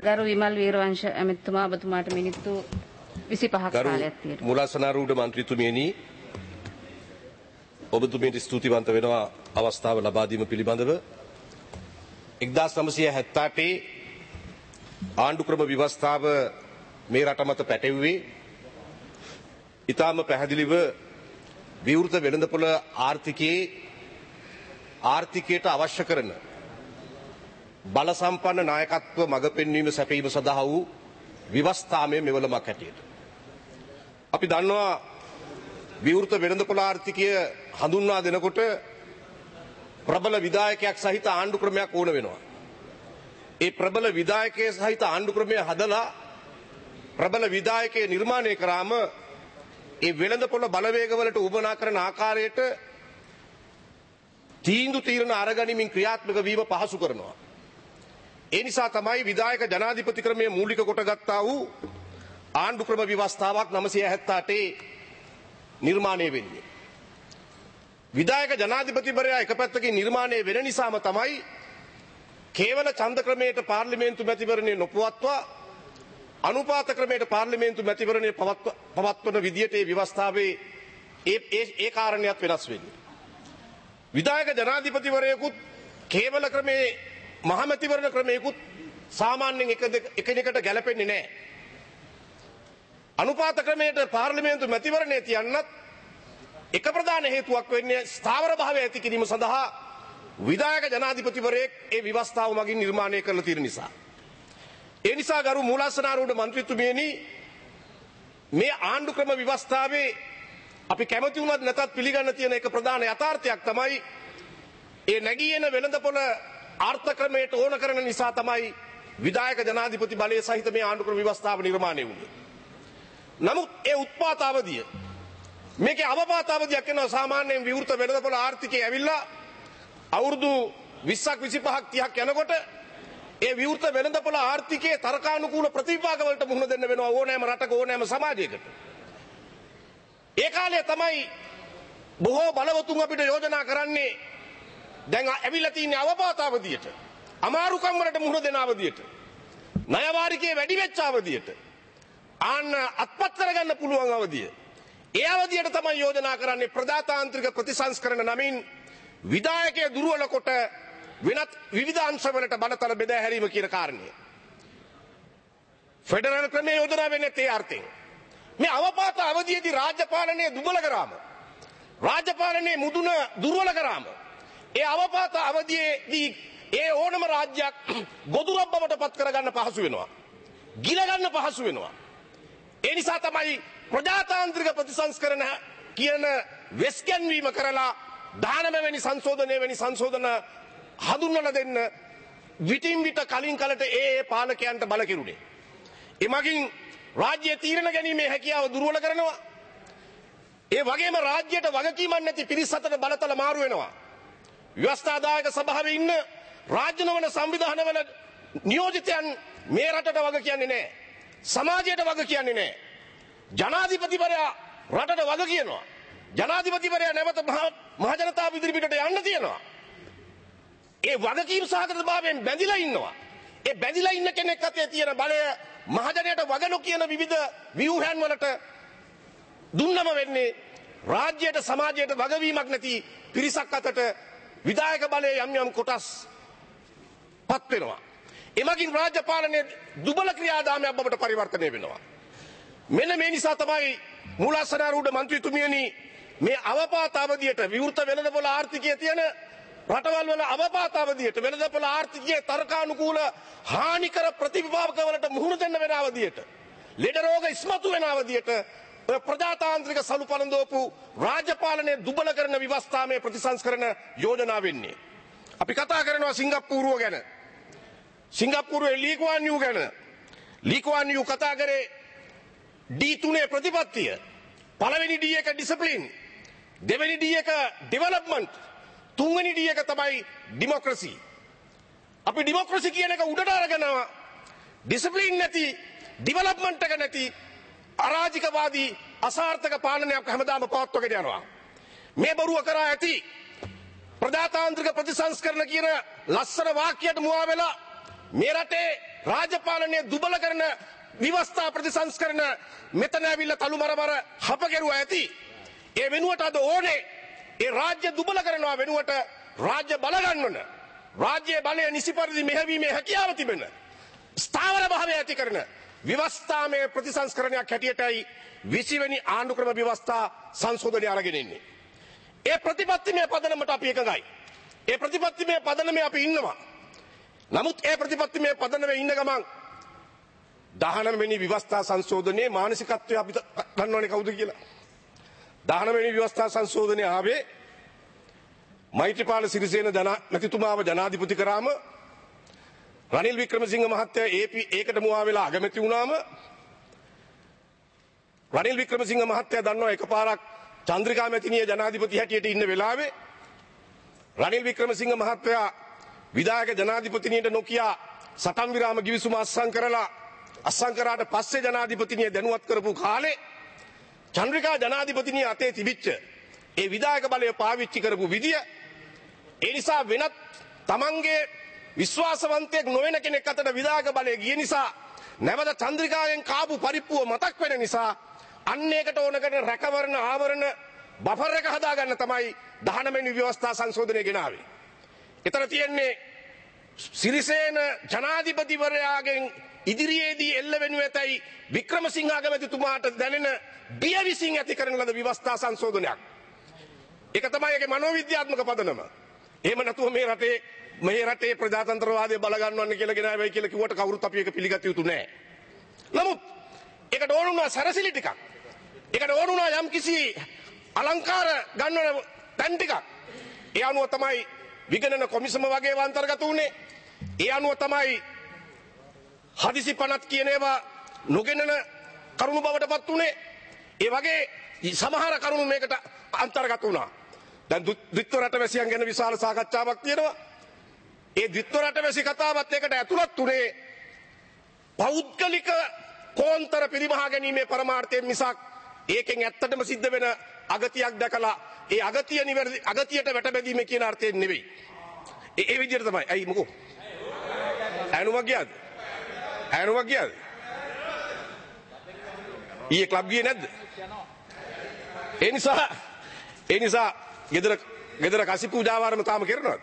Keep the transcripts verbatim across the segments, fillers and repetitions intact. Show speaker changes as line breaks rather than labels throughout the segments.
ගරු විමල් වීරවංශ ඇමතිතුමා ඔබතුමාට මිනිත්තු විසිපහක් කාලයක් තියෙනවා.
මුලාසනාරූඪ මන්ත්‍රීතුමියනි ඔබතුමියට ස්තුතිවන්ත වෙනවා අවස්ථාව ලබා දීම පිළිබඳව. එක්දාස් නවසිය හැත්තඅටේ ආණ්ඩුක්‍රම ව්‍යවස්ථාව මේ රට මත පැටවුවේ ඉතාම පැහැදිලිව විවෘත වෙළඳපොළ ආර්ථිකයේ ආර්ථිකයට අවශ්‍ය කරන බල සම්පන්න නායකත්ව මඟ පෙන්වීම සැපීම සඳහා වූ ව්‍යවස්ථාමය මෙවලමක් හැටියට අපි දන්නවා විවෘත වෙළඳපොළ ආර්ථිකය හඳුන්වා දෙනකොට ප්‍රබල විධායකයක් සහිත ආණ්ඩු ක්‍රමයක් ඕන වෙනවා. ඒ ප්‍රබල විධායකයේ සහිත ආණ්ඩු ක්‍රමය හදලා ප්‍රබල විධායකයේ නිර්මාණය කරාම ඒ වෙළඳපොළ බලවේගවලට උවමනා කරන ආකාරයට තීන්දුව తీරන අරගනිමින් ක්‍රියාත්මක වීම පහසු කරනවා. ඒ නිසා තමයි විධායක ජනාධිපති ක්‍රමය මූලික කොටගත්තා වූ ආණ්ඩු ක්‍රම ව්‍යවස්ථාවක් නවසිය හැත්තඅටේ නිර්මාණය වෙන්නේ. විධායක ජනාධිපතිවරයා එක පැත්තකින් නිර්මාණය වෙන නිසාම තමයි කේවල ඡන්ද ක්‍රමයට පාර්ලිමේන්තු මැතිවරණය නොපවත්වා අනුපාත ක්‍රමයට පාර්ලිමේන්තු මැතිවරණය පවත්වන විදියට ඒ ව්‍යවස්ථාවේ ඒ ඒ කාරණයක් වෙනස් වෙන්නේ. විධායක ජනාධිපතිවරයෙකුත් කේවල ක්‍රමයේ මහමැතිවරණ ක්‍රමයකුත් සාමාන්‍යයෙන් එක එකිනෙකට ගැලපෙන්නේ නැහැ. අනුපාත ක්‍රමයට පාර්ලිමේන්තු මැතිවරණය තියන්නත් එක ප්‍රධාන හේතුවක් වෙන්නේ ස්ථාවර භාවය ඇති කිරීම සඳහා විධායක ජනාධිපතිවරයෙක් ඒ ව්‍යවස්ථාව මගින් නිර්මාණය කරලා තියෙන නිසා. ඒ නිසා ගරු මූලාසනාරූඪ මන්ත්‍රීතුමියනි මේ ආණ්ඩු ක්‍රම ව්‍යවස්ථාවේ අපි කැමති වුණත් නැතත් පිළිගන්න තියෙන එක ප්‍රධාන යථාර්ථයක් තමයි ඒ නැගී එන වෙළඳපොළ ආර්ථ ක්‍රමයට ඕන කරන නිසා තමයි විධායක ජනාධිපති බලය සහිත මේ ආණ්ඩු ක්‍රම ව්‍යවස්ථාව නිර්මාණය වුණේ. නමුත් ඒ උත්පාත අවධිය මේකේ අවපාත අවධියක් වෙනවා. සාමාන්‍යයෙන් විවෘත වෙළඳපොළ ආර්ථිකය ඇවිල්ලා අවුරුදු විස්සක් විසිපහක් තිහක් යනකොට ඒ විවෘත වෙළඳපොළ ආර්ථිකයේ තර්කානුකූල ප්‍රතිවිපාක වලට මුහුණ දෙන්න වෙනවා ඕනෑම රටක ඕනෑම සමාජයකට. ඒ කාලේ තමයි බොහෝ බලවතුන් අපිට යෝජනා කරන්නේ දැන් ඇවිල්ලා තියෙන අවපාත අවධියට අමාරුකම් වලට මුහුණ දෙන අවධියට ණය වාරිකයේ වැඩි වෙච්ච අවධියට ආන්න අත්පත් කරගන්න පුළුවන් අවධිය. ඒ අවධියට තමයි යෝජනා කරන්නේ ප්‍රජාතාන්ත්‍රික ප්‍රතිසංස්කරණ නමින් විධායකයේ දුර්වල කොට වෙනත් විවිධ අංශවලට බලතල බෙදා හැරීම කියන කාරණය. ෆෙඩරල් ක්‍රමයේ යෝජනා වෙන්නේ ඒ අර්ථයෙන්. මේ අවපාත අවධියේදී රාජ්‍ය පාලනය දුබල කරාම රාජ්‍ය පාලනයේ මුදුන දුර්වල කරාම ඒ අවපාත අවධියේදී ඒ ඕනම රාජ්‍යයක් ගොදුරක් බවට පත් කරගන්න පහසු වෙනවා. ගිල ගන්න පහසු වෙනවා. ඒ නිසා තමයි ප්‍රජාතාන්ත්‍රික ප්‍රතිසංස්කරණ කියන වෙස්කැන්වීම කරලා දානම වැනි සංශෝධනය වැනි සංශෝධන හඳුන්වලා දෙන්න විටින් විට කලින් කලට ඒ ඒ පාලකයන්ට බල කෙරුණේ. එමගින් රාජ්‍ය තීරණ ගැනීමේ හැකියාව දුර්වල කරනවා. ඒ වගේම රාජ්‍යයට වගකීමක් නැති පිරිස් අතර බලතල මාරු වෙනවා. ව්‍යවස්ථාදායක සභාවේ ඉන්න රාජ්‍ය නොවන සංවිධානවල නියෝජිතයන් මේ රටට වග කියන්නේ නැහැ. සමාජයට වග කියන්නේ නැහැ. ජනාධිපතිවරයා රටට වග කියනවා. ජනාධිපතිවරයා නැවත මහ ජනතාව ඉදිරිපිටට යන්න තියෙනවා. ඒ වගකීම් සහගත භාවයෙන් බැඳිලා ඉන්නවා. ඒ බැඳිලා ඉන්න කෙනෙක් අතේ තියෙන බලය මහජනයට වග නොකියන විවිධ ව්‍යුහයන් වලට දුන්නම වෙන්නේ රාජ්‍යයට සමාජයට වගවීමක් නැති පිරිසක් අතට විධායක බලයේ යම් යම් කොටස් පත් වෙනවා. එමගින් රාජ්‍ය පාලනයේ දුබල ක්‍රියාදාමයක් බවට පරිවර්තනය වෙනවා. මෙන්න මේ නිසා තමයි මූලාසනාරූඪ මන්ත්‍රීතුමියනි මේ අවපාත අවධියට විවෘත වෙළඳපොළ ආර්ථිකයේ තියෙන රටවල් වල අවපාත අවධියට වෙළඳපොළ ආර්ථිකයේ තර්කානුකූල හානිකර ප්‍රතිවිපාක වලට මුහුණ දෙන්න වෙන අවධියට ලෙඩ රෝග ඉස්මතු වෙන අවධියට ප්‍රජාතාන්ත්‍රික සලු පළඳවපු රාජ්‍ය පාලනයේ දුබල කරන ව්‍යවස්ථාමය ප්‍රතිසංස්කරණ යෝජනා වෙන්නේ. අපි කතා කරනවා සිංගප්පූරුව ගැන. සිංගප්පූරුවේ ලී කුවාන් යූ ගැන. ලී කුවාන් යූ කතා කරේ ඩී තුනේ ප්‍රතිපත්තිය. පළවෙනි ඩී එක ඩිසිප්ලින්, දෙවෙනි ඩී එක ඩෙවලොප්මන්ට්, තුන්වෙනි ඩී එක තමයි ඩෙමොක්‍රසි. අපි ඩෙමොක්‍රසි කියන එක උඩට අරගෙනවා. ඩිසිප්ලින් නැති, ඩෙවලොප්මන්ට් එක නැති අරාජිකවාදී අසාර්ථක පාලනයක් හැමදාම පවත්වගෙන යනවා. මේ බරුව කරා ඇති ප්‍රජාතාන්ත්‍රික ප්‍රතිසංස්කරණ කියන ලස්සන වාක්‍යයට මුවා වෙලා මේ රටේ රාජපාලනය දුබල කරන විවස්ථා ප්‍රතිසංස්කරණ මෙතන ඇවිල්ලා තලු මරමර හපගෙරුවා ඇති. ඒ වෙනුවට අද ඕනේ ඒ රාජ්‍ය දුබල කරනවා වෙනුවට රාජ්‍ය බල ගන්නවන. රාජ්‍ය බලය නිසි පරිදි මෙහෙවීමේ හැකියාව තිබෙන. ස්ථාවර භාවය ඇති කරන විවස්ථාමය ප්‍රතිසංස්කරණයක් හැටියටයි විසි වෙනි ආණ්ඩුක්‍රම ව්‍යවස්ථා සංශෝධනය අරගෙන ඉන්නේ. ඒ ප්‍රතිපත්තිමය පදනමට අපි එකගයි. ඒ ප්‍රතිපත්තිමය පදනමේ අපි ඉන්නවා. නමුත් ඒ ප්‍රතිපත්තිමය පදනමේ ඉන්න ගමන් දහනව වෙනි ව්‍යවස්ථා සංශෝධනයේ මානසිකත්වය අපි දන්නවනේ කවුද කියලා. දහනව වෙනි ව්‍යවස්ථා සංශෝධනය ආවේ මෛත්‍රීපාල සිරිසේන මැතිතුමාව ජනාධිපති කරාම රනිල් වික්‍රමසිංහ මහත්තයා ඒකට මුවා වෙලා අගමැති වුණාම රනිල් වික්‍රමසිංහ මහත්තයා දන්නවා එකපාරක් චන්ද්‍රිකා මැතිණිය ජනාධිපති හැටියට ඉන්න වෙලාවේ රනිල් වික්‍රමසිංහ මහත්තයා විධායක ජනාධිපතිනියට නොකිය සටන් විරාම ගිවිසුම අත්සන් කරලා අත්සන් කරාට පස්සේ ජනාධිපතිනිය දැනුවත් කරපු කාලේ චන්ද්‍රිකා ජනාධිපතිනිය අතේ තිබිච්ච ඒ විධායක බලය පාවිච්චි කරපු විදිය ඒ නිසා වෙනත් තමන්ගේ විශ්වාසවන්තයෙක් නොවන කෙනෙක් අතට විධායක බලය ගිය නිසා නැවත චන්ද්‍රිකාවෙන් කාපු පරිප්පුව මතක් වෙන නිසා අන්න ඒකට ඕන කරන රැකවරණ ආවරණ බෆර් එක හදාගන්න තමයි දහනව වෙනි ව්‍යවස්ථා සංශෝධනය ගෙනාවේ. එතන තියෙන්නේ සිරිසේන ජනාධිපතිවරයාගෙන් ඉදිරියේදී එල්ල වෙනු ඇතැයි වික්‍රමසිංහ අගමැතිතුමාට දැනෙන බිය විසින් ඇති කරන ලද ව්‍යවස්ථා සංශෝධනයක්. ඒක තමයි ඒකේ මනෝවිද්‍යාත්මක පදනම. එහෙම නැතුව මේ රටේ මේ රටේ ප්‍රජාතන්ත්‍රවාදය බල ගන්නවන්න කියලා ගෙනාවයි කියලා කිව්වට කවුරුත් අපි ඒක පිළිගත යුතු නැහැ. නමුත් ඒකට ඕන වුණා සැරසිලි ටිකක්. ඒකට ඕන වුණා යම්කිසි අලංකාර ගන්නවන තැන් ටිකක්. ඒ අනුව තමයි විගණන කොමිසම වගේ අන්තර්ගත වුණේ. ඒ අනුව තමයි හදිසි පනත් කියන ඒවා නොගෙනන කරුණු බවට පත් වුණේ. ඒ වගේ සමහර කරුණු මේකට අන්තර්ගත වුණා. දැන් ද්විත්ව රටවැසියන් ගැන විශාල සාකච්ඡාවක් තියෙනවා. ඒ ද්විත්ව රටවැසි කතාවත් ඒකට ඇතුළත් වුණේ පෞද්ගලික කෝන්තර පිරිමහා ගැනීමේ පරමාර්ථයෙන් මිසක් ඒකෙන් ඇත්තටම සිද්ධ වෙන අගතියක් දැකලා ඒ අගතිය නිවැරදි අගතියට වැටබැදීම කියන අර්ථයෙන් නෙවෙයි. ඒ ඒ විදිහට තමයි. අයි මොකෝ? ඇනුමක් ගියාද? ඇනුමක් ගියාද? ඊයේ ක්ලබ් ගියේ නැද්ද? ඒ නිසා ඒ නිසා ගෙදර ගෙදර කසි පූජාවාරම තාම කරනවද?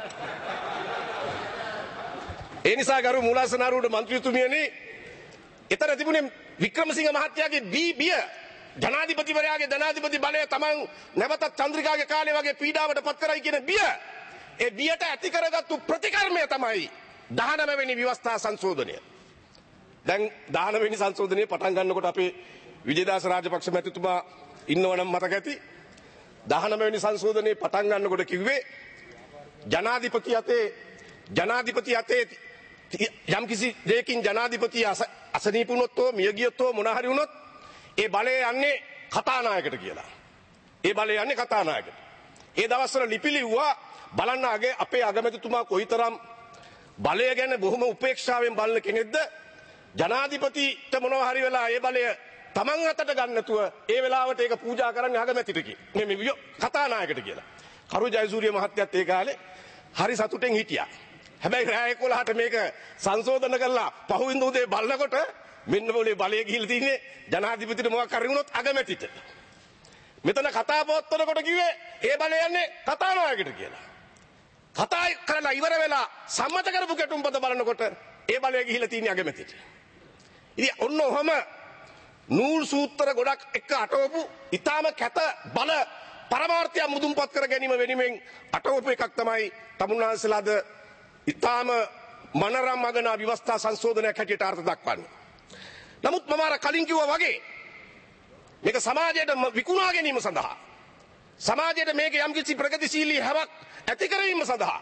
ඒ නිසා ගරු මූලාසනාරූඪ මන්ත්‍රීතුමියනි එතන තිබුණේ වික්‍රමසිංහ මහත්තයාගේ බී බිය ජනාධිපතිවරයාගේ ජනාධිපති බලය තමන් නැවතත් චන්ද්‍රිකාගේ කාලේ වගේ පීඩාවට පත් කරයි කියන බිය ඒ බියට ඇති කරගත්තු ප්‍රතිකර්මය තමයි දහනව වෙනි ව්‍යවස්ථා සංශෝධනය. දැන් දහනව වෙනි සංශෝධනය පටන් ගන්නකොට අපේ විජේදාස රාජපක්ෂ මැතිතුමා ඉන්නවනම් මතක ඇති. දහනව වෙනි සංශෝධනය පටන් ගන්නකොට කිව්වේ ජනාධිපති අතේ ජනාධිපති අතේ යම් කිසි දෙයකින් ජනාධිපතිය අසනීප වුණොත් හෝ මිය ගියොත් හෝ මොන හරි වුණොත් ඒ බලය යන්නේ කතානායකට කියලා. ඒ බලය යන්නේ කතානායකට. ඒ දවස්වල ලිපි ලිව්වා බලන්න අගේ අපේ අගමැතිතුමා කොයිතරම් බලය ගැන බොහොම උපේක්ෂාවෙන් බලන කෙනෙක්ද. ජනාධිපතිට මොනවා හරි වෙලා ඒ බලය තමන් අතට ගන්න නැතුව ඒ වෙලාවට ඒක පූජා කරන්නේ අගමැතිට කියලා. මේ කතානායකට කියලා. කරු ජයසූරිය මහත්තයත් ඒ කාලේ හරි සතුටෙන් හිටියා. හැබැයි රෑ එකොළහට මේක සංශෝධන කරලා පහුවෙන්ද උදේ බලනකොට මෙන්න මොලේ බලය ගිහිල්ලා තින්නේ ජනාධිපතිට මොකක් හරි වුණොත් අගමැතිට. මෙතන කතා පොත්වලකොට කිව්වේ ඒ බලය යන්නේ කතානායකට කියලා. කතා කරලා ඉවර වෙලා සම්මත කරපු ගැටුම්පත බලනකොට ඒ බලය ගිහිල්ලා තින්නේ අගමැතිට. ඉතින් ඔන්න ඔහම නූල් සූත්‍ර ගොඩක් එක්ක අටවපු ඊටාම කැත බල පරමාර්ථය මුදුන්පත් කර ගැනීම වෙනුවෙන් අටවපු එකක් තමයි තමුන්නාන්සලාද ඊටාම මනරම් මගන ව්‍යවස්ථා සංශෝධනයක් හැටියට අර්ථ දක්වන්නේ. නමුත් මම අර කලින් කිව්වා වගේ මේක සමාජයට විකුණා ගැනීම සඳහා සමාජයට මේක යම්කිසි ප්‍රගතිශීලී හැවක් ඇති කිරීම සඳහා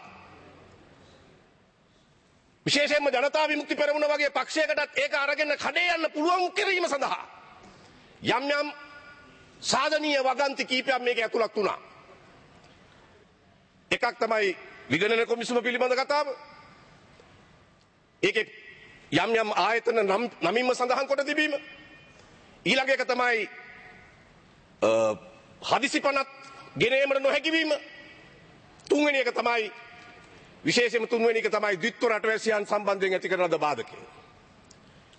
විශේෂයෙන්ම ජනතා විමුක්ති පෙරමුණ වගේ පක්ෂයකටත් ඒක අරගෙන කඩේ යන්න පුළුවන් කිරීම සඳහා යම් යම් සාධනීය වගන්ති කීපයක් මේක ඇතුළත් වුණා. එකක් තමයි විගණන කොමිසම පිළිබඳ කතාව. ඒකේ යම් යම් ආයතන නමින්ම සඳහන් කොට තිබීම. ඊළඟ එක තමයි හදිසි පනත් ගෙනීමට නොහැකි වීම. තුන්වෙනි එක තමයි විශේෂයෙන්ම තුන්වෙනි එක තමයි ද්විත්ව රටවැසියන් සම්බන්ධයෙන් ඇති කරන ලද බාධකය.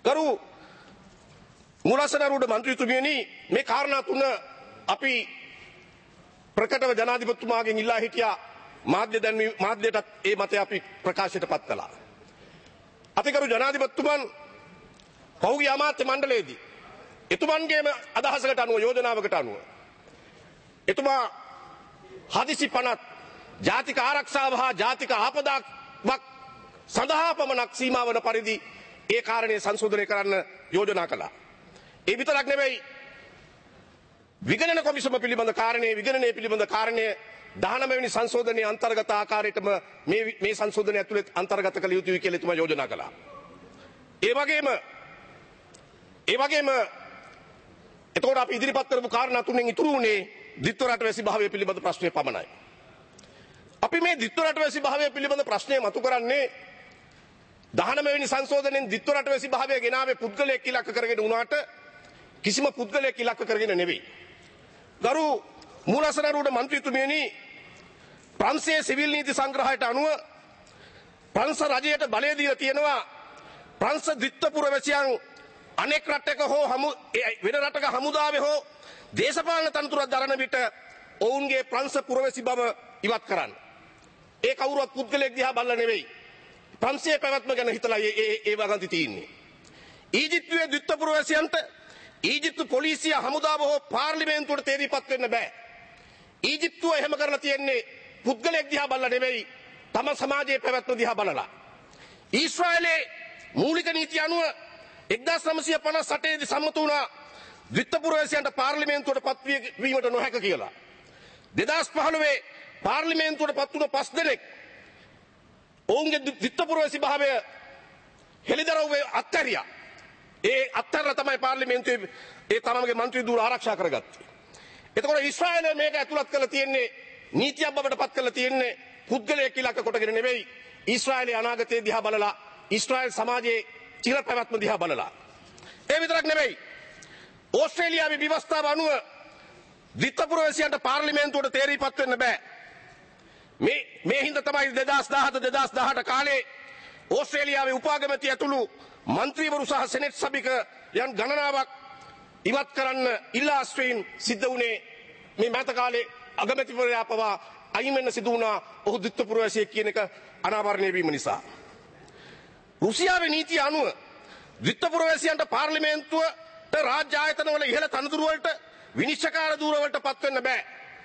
කරු මුලසනරුඩ මන්ත්‍රීතුමියනි මේ කාරණා තුන අපි ප්‍රකටව ජනාධිපතිතුමාගෙන් ඉල්ලා හිටියා මාධ්‍ය දැන්වීම මාධ්‍යයටත් ඒ මතය අපි ප්‍රකාශයට පත් කළා. අතිකරු ජනාධිපතිතුමන් පහුගිය අමාත්‍ය මණ්ඩලයේදී එතුමන්ගේම අදහසකට අනුව යෝජනාවකට අනුව එතුමා හදිසි පනත් ජාතික ආරක්ෂාව හා ජාතික ආපදාවක් සඳහා පමණක් සීමා වන පරිදි ඒ කාරණය සංශෝධනය කරන්න යෝජනා කළා. ඒ විතරක් නෙවෙයි විගණන කොමිසම පිළිබඳ කාරණේ විගණනයේ පිළිබඳ කාරණය දහනව වෙනි සංශෝධනයේ අන්තර්ගත ආකාරයටම මේ මේ සංශෝධනය ඇතුළේ අන්තර්ගත කළ යුතුයි කියලා එතුමා යෝජනා කළා. ඒ වගේම ඒ වගේම එතකොට අපි ඉදිරිපත් කරපු කාරණා තුනෙන් ඉතුරු වුණේ ද්විත්ව රටවැසි භාවය පිළිබඳ ප්‍රශ්නය පමණයි. අපි මේ ද්විත්ව රටවැසි භාවය පිළිබඳ ප්‍රශ්නය මතු කරන්නේ දහනව වෙනි සංශෝධනයෙන් ද්විත්ව රටවැසි භාවය ගෙනාවේ පුද්ගලයෙක් ඉලක්ක කරගෙන වුණාට කිසිම පුද්ගලයෙක් ඉලක්ක කරගෙන නෙවෙයි. ගරු මූලසනරුඩ මන්ත්‍රීතුමියනි ප්‍රංශයේ සිවිල් නීති සංග්‍රහයට අනුව ප්‍රංශ රජයට බලය දීලා තියෙනවා ප්‍රංශ ද්විත්ව පුරවැසියන් අනෙක් රටක හෝ හමු වෙන රටක හමුදාවේ හෝ දේශපාලන තනතුරක් දරන විට ඔවුන්ගේ ප්‍රංශ පුරවැසි බව ඉවත් කරන්න. ඒ කවුරුවත් පුද්ගලයෙක් දිහා බලලා නෙවෙයි. ප්‍රංශයේ පැවැත්ම ගැන හිතලා ඒ ඒ වගන්ති තියෙන්නේ. ඊජිප්තුවේ ද්විත්ව පුරවැසියන්ට ඊජිප්තු පොලිසිය හමුදාව හෝ පාර්ලිමේන්තුවට තේරීපත් වෙන්න බෑ. ඊජිප්තුව එහෙම කරලා තියෙන්නේ පුද්ගලයෙක් දිහා බලලා නෙවෙයි තම සමාජයේ පැවැත්ම දිහා බලලා. ඊශ්‍රායලයේ මූලික නීතිය අනුව එක්දාස් නවසිය පනස් අටේ දී සම්මත වුණා ද්විත්ව පුරවැසියන්ට පාර්ලිමේන්තුවට පත්වීමට නොහැක කියලා. දෙදාස් පහළොවේ පාර්ලිමේන්තුවට පත් වුණ පස් දෙනෙක් ඔවුන්ගේ ද්විත්ව පුරවැසි භාවය හෙළිදරව්වේ අත්හැරියා. ඒ අත්හැරලා තමයි පාර්ලිමේන්තුවේ ඒ තමන්ගේ මන්ත්‍රී ධූර ආරක්ෂා කරගත්තේ. එතකොට ඊශ්‍රායලය මේක ඇතුළත් කරලා තියෙන්නේ නීතියක් බවට පත් කරලා තියෙන්නේ පුද්ගලයෙක් ඉලක්ක කොටගෙන නෙවෙයි ඊශ්‍රායලයේ අනාගතය දිහා බලලා ඊශ්‍රායල් සමාජයේ චිර පැවැත්ම දිහා බලලා. ඒ විතරක් නෙවෙයි ඕස්ට්‍රේලියාවේ ව්‍යවස්ථාව අනුව ද්විත්ව පුරවැසියන්ට පාර්ලිමේන්තුවට තේරීපත් වෙන්න බෑ. මේ මේ හින්දා තමයි දෙදාස් දහහත දෙදාස් දහඅට කාලේ ඕස්ට්‍රේලියාවේ උපාගමැති ඇතුළු මන්ත්‍රීවරු සහ සෙනෙට් සභිකයන් ගණනාවක් ඉවත් කරන්න ඉල්ලා අස්වීම සිද්ධ වුණේ මේ මෑත කාලේ අගමැතිවරයා පවා අයින් වෙන්න සිදු වුණා ඔහු ද්විත්ව පුරවැසියෙක් කියන එක අනාවරණය වීම නිසා. රුසියාවේ නීතිය අනුව ද්විත්ව පුරවැසියන්ට පාර්ලිමේන්තුවට රාජ්‍ය ආයතනවල ඉහළ තනතුරු වලට විනිශ්චයකාර ධූර වලට පත් වෙන්න බෑ.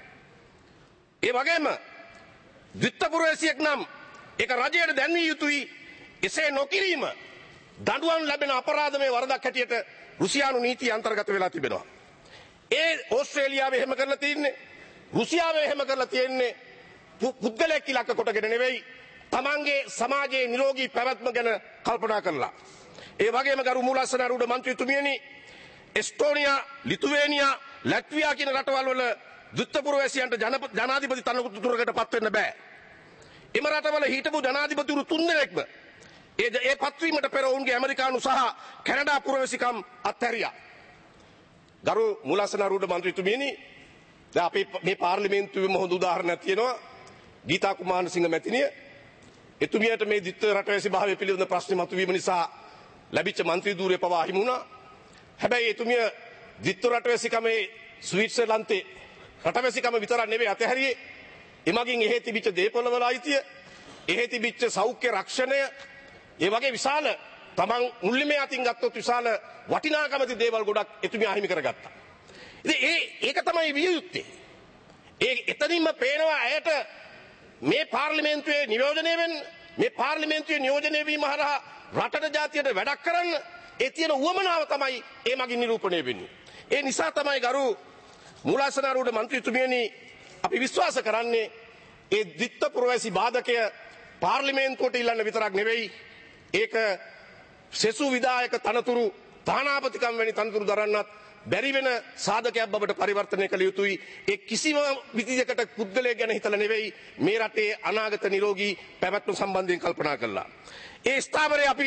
ඒ වගේම ද්විත්ව පුරවැසියෙක් නම් ඒක රජයට දැන්විය යුතුයි. එසේ නොකිරීම දඬුවම් ලැබෙන අපරාධමය වරදක් හැටියට රුසියානු නීතිය අන්තර්ගත වෙලා තිබෙනවා. ඒ ඕස්ට්‍රේලියාවේ එහෙම කරලා තියෙන්නේ රුසියාවේ එහෙම කරලා තියෙන්නේ පුද්ගලයෙක් ඉලක්ක කොටගෙන නෙවෙයි තමන්ගේ සමාජයේ නිරෝගී පැවැත්ම ගැන කල්පනා කරලා. ඒ වගේම ගරු මූලසනරුඩ මන්ත්‍රීතුමියනි එස්ටෝනියා ලිතුවේනියා ලැට්වියා කියන රටවල් වල ද්විත්ව පුරවැසියන්ට ජනාධිපති තනතුරකට පත් වෙන්න බෑ. එම රටවල හිටපු ජනාධිපතිවරු තුන්දෙනෙක්ම ඒ ඒ පත්වීමට පෙර ඔවුන්ගේ ඇමරිකානු සහ කැනඩා පුරවැසිකම් අත්හැරියා. ගරු මූලසනරුඩ මන්ත්‍රීතුමියනි දැන් අපේ මේ පාර්ලිමේන්තුවේම හොඳ උදාහරණයක් තියෙනවා. ගීතා කුමාරසිංහ මැතිණිය එතුමියට මේ ද්විත්ව රටවැසි භාවය පිළිබඳ ප්‍රශ්න මතුවීම නිසා ලැබිච්ච මන්ත්‍රී ධූරය පවා අහිමි වුණා. හැබැයි එතුමිය ද්විත්ව රටවැසිකමේ ස්විට්සර්ලන්තේ රටවැසිකම විතරක් නෙවෙයි අතහැරියේ. එමගින් එහෙ තිබිච්ච දේපොළවල අයිතිය, එහෙ තිබිච්ච සෞඛ්‍ය රක්ෂණය, ඒ වගේ විශාල තමන් මුල්ලිමේ අතින් ගත්තොත් විශාල වටිනාකම ති දේවල් ගොඩක් එතුමිය අහිමි කරගත්තා. ඉතින් ඒ ඒක තමයි විය යුත්තේ. ඒ එතනින්ම පේනවා ඇයට මේ පාර්ලිමේන්තුවේ නියෝජනය වෙන්න මේ පාර්ලිමේන්තුවේ නියෝජනය වීම හරහා රටට ජාතියට වැඩක් කරන්න ඒ තියෙන උවමනාව තමයි ඒ මගින් නිරූපණය වෙන්නේ. ඒ නිසා තමයි ගරු මූලසනරුඩ මන්ත්‍රීතුමියනි අපි විශ්වාස කරන්නේ ඒ ද්විත්ව පුරවැසි බාධකය පාර්ලිමේන්තුවට ඉල්ලන්න විතරක් නෙවෙයි ඒක සෙසු විධායක තනතුරු තානාපතිකම් වැනි තනතුරු දරන්නත් බැරි වෙන සාධකයක් බවට පරිවර්තනය කළ යුතුයි. ඒ කිසිම විදිහකට පුද්ගලයෙක් ගැන හිතලා නෙවෙයි මේ රටේ අනාගත නිරෝගී පැවැත්ම සම්බන්ධයෙන් කල්පනා කළා. ඒ ස්ථාවරේ අපි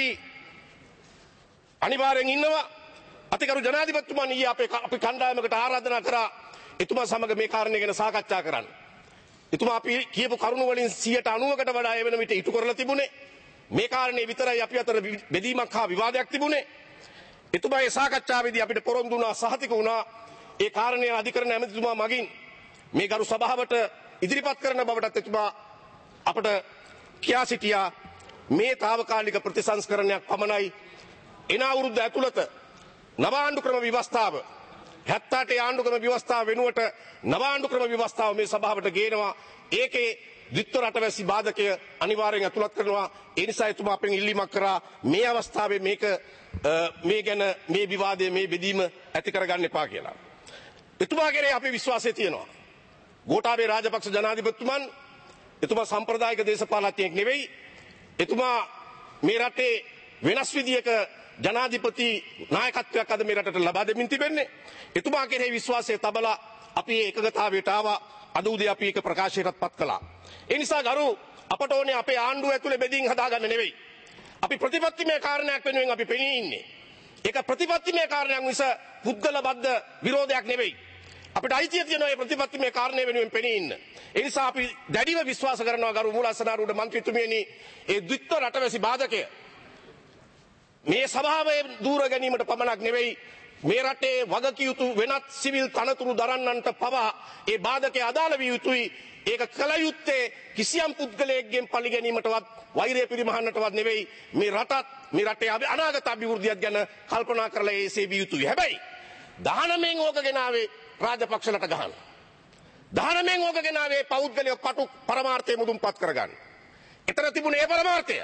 අනිවාර්යෙන් ඉන්නවා. අතිගරු ජනාධිපතිතුමන් ඊයේ අපේ අපි කණ්ඩායමකට ආරාධනා කරා එතුමා සමග මේ කාරණේ ගැන සාකච්ඡා කරන්න. එතුමා අපි කියපු කරුණු වලින් සියයට අනූවකට වඩා ඒ වෙන විට ඉටු කරලා තිබුණේ. මේ කාරණේ විතරයි අපි අතර බෙදීමක් හා විවාදයක් තිබුණේ. එතුමා ඒ සාකච්ඡාවේදී අපිට පොරොන්දු වුණා සහතික වුණා ඒ කාරණේ අධිකරණ ඇමතිතුමා මගින් මේ ගරු සභාවට ඉදිරිපත් කරන බවටත් එතුමා අපට කියා සිටියා මේ తాවකාලික ප්‍රතිසංස්කරණයක් පමණයි එන අවුරුද්ද ඇතුළත නව ආණ්ඩුක්‍රම ව්‍යවස්ථාව හැත්තෑ අට ආණ්ඩුක්‍රම ව්‍යවස්ථාව වෙනුවට නව ආණ්ඩුක්‍රම ව්‍යවස්ථාව මේ සභාවට ගේනවා ඒකේ ද්විත්ව රටවැසි බාධකය අනිවාර්යෙන් ඇතුළත් කරනවා ඒ නිසා එතුමා අපෙන් ඉල්ලීමක් කරා මේ අවස්ථාවේ මේක මේ ගැන මේ විවාදය මේ බෙදීම ඇති කරගන්න එපා කියලා. එතුමා කෙරේ අපේ විශ්වාසය තියෙනවා. ගෝඨාභය රාජපක්ෂ ජනාධිපතිතුමන් එතුමා සම්ප්‍රදායික දේශපාලනඥයෙක් නෙවෙයි. එතුමා මේ රටේ වෙනස් විදියක ජනාධිපති නායකත්වයක් අද මේ රටට ලබා දෙමින් තිබෙන්නේ. එතුමා කෙරෙහි විශ්වාසය තබලා අපි ඒකගතාවයට ආවා. අද උදේ අපි ඒක ප්‍රකාශයටත් පත් කළා. ඒ නිසා ගරු අපට ඕනේ අපේ ආණ්ඩුව ඇතුලේ බෙදීම් හදාගන්න නෙවෙයි. අපි ප්‍රතිපත්තිමය කාරණයක් වෙනුවෙන් අපි පෙනී ඉන්නේ. ඒක ප්‍රතිපත්තිමය කාරණයක් මිස පුද්ගල බද්ධ විරෝධයක් නෙවෙයි. අපිට අයිතිය තියෙනවා මේ ප්‍රතිපත්තිමය කාරණේ වෙනුවෙන් පෙනී ඉන්න. ඒ නිසා අපි දැඩිව විශ්වාස කරනවා ගරු මූලාසනාරූඪ මන්ත්‍රීතුමියනි ඒ ද්විත්ව රටවැසි බාධකය මේ සභාවේ දූර ගැනීමට පමණක් නෙවෙයි මේ රටේ වගකිය යුතු වෙනත් සිවිල් තනතුරු දරන්නන්ට පවා ඒ බාධකය අදාළ විය යුතුයි. ඒක කල යුත්තේ කිසියම් පුද්ගලයෙක්ගෙන් පරිගැනීමටවත් වෛරය පිරිමහන්නටවත් නෙවෙයි මේ රටත් මේ රටේ අනාගත අභිවෘද්ධියත් ගැන කල්පනා කරලා ඒසේ විය යුතුයි. හැබැයි දහනමෙන් ඕක ගෙනාවේ රාජපක්ෂලට ගහන. දහනමෙන් ඕක ගෙනාවේ පෞද්ගලික පටු පරමාර්ථය මුදුන්පත් කරගන්න. එතන තිබුණේ ඒ පරමාර්ථය.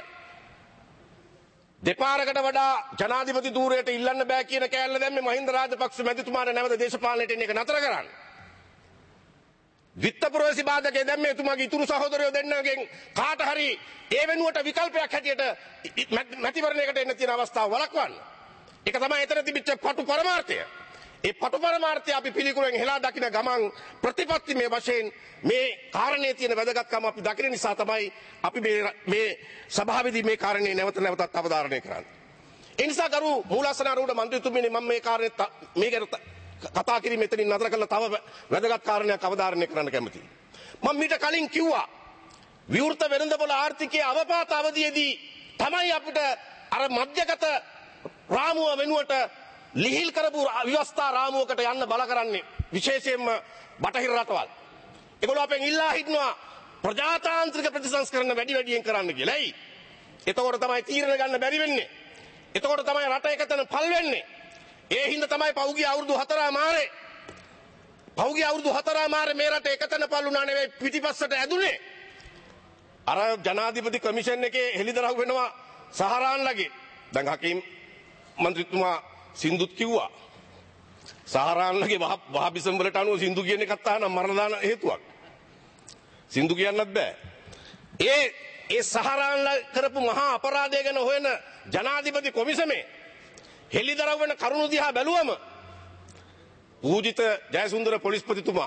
දෙපාරකට වඩා ජනාධිපති ධූරයට ඉල්ලන්න බෑ කියන කෑල්ල දැම්මේ මහින්ද රාජපක්ෂ මැතිතුමාට නැවත දේශපාලනයට එන එක නතර කරන්න. විත්තපුරවැසි බාධකයේ දැම්මේ එතුමාගේ ඉතුරු සහෝදරයෝ දෙන්නගෙන් කාට හරි ඒ වෙනුවට විකල්පයක් හැටියට මැතිවරණයකට එන්න තියෙන අවස්ථාව වළක්වන්න. ඒක තමයි එතන තිබිච්ච පටු පරමාර්ථය. ඒ පටු පරමාර්ථය අපි පිළිකුලෙන් හෙලා දකින ගමන් ප්‍රතිපත්තිමය වශයෙන් මේ කාරණේ තියෙන වැදගත්කම අපි දකින නිසා තමයි අපි මේ මේ සභාවේදී මේ කාරණේ නැවත නැවතත් අවධාරණය කරන්නේ. ඒ නිසා ගරු මූලාසනාරූඪ මන්ත්‍රීතුමියනි මම මේ කාරණේ මේ ගැන කතා කිරීම මෙතනින් නතර කරලා තව වැදගත් කාරණයක් අවධාරණය කරන්න කැමතියි. මම මීට කලින් කිව්වා විවෘත වෙළඳපොළ ආර්ථිකයේ අවපාත අවධියේදී තමයි අපිට අර මධ්‍යගත රාමුව වෙනුවට ලිහිල් කරපු ව්‍යවස්ථා රාමුවකට යන්න බල කරන්නේ විශේෂයෙන්ම බටහිර රටවල්. ඒගොල්ලෝ අපෙන් ඉල්ලා හිටනවා ප්‍රජාතාන්ත්‍රික ප්‍රතිසංස්කරණ වැඩි වැඩියෙන් කරන්න කියලා. එයි. එතකොට තමයි තීරණ ගන්න බැරි වෙන්නේ. එතකොට තමයි රට එකතන පල් වෙන්නේ. ඒ හින්දා තමයි පෞගිය අවුරුදු හතරා මාරේ පෞගිය අවුරුදු හතරා මාරේ මේ රට එකතන පල් වුණා නෙවෙයි පිටිපස්සට ඇදුනේ. අර ජනාධිපති කමිෂන් එකේ හෙළිදරව් වෙනවා සහරාන්ලගේ. දැන් හකීම් මන්ත්‍රීතුමා සින්දුත් කිව්වා. සහරාන්ලගේ වහබිසම් වලට අනුව සින්දු කියන එකත් තානම් මරණ දාන හේතුවක්. සින්දු කියන්නත් බෑ. ඒ ඒ සහරාන්ල කරපු මහා අපරාධය ගැන හොයන ජනාධිපති කොමිසමේ හෙළිදරව් වෙන කරුණු දිහා බැලුවම පූජිත ජයසුන්දර පොලිස්පතිතුමා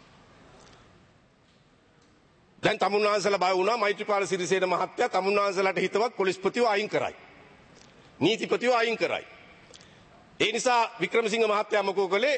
දැන් තමුන්නාන්සලා බය වුණා මෛත්‍රීපාල සිරිසේන මහත්තයා තමුන්නාන්සලාට හිතවත් පොලිස්පතිව අයින් කරයි. නීතිපතිව අයින් කරයි. ඒ නිසා වික්‍රමසිංහ මහත්තයා මොකෝ කළේ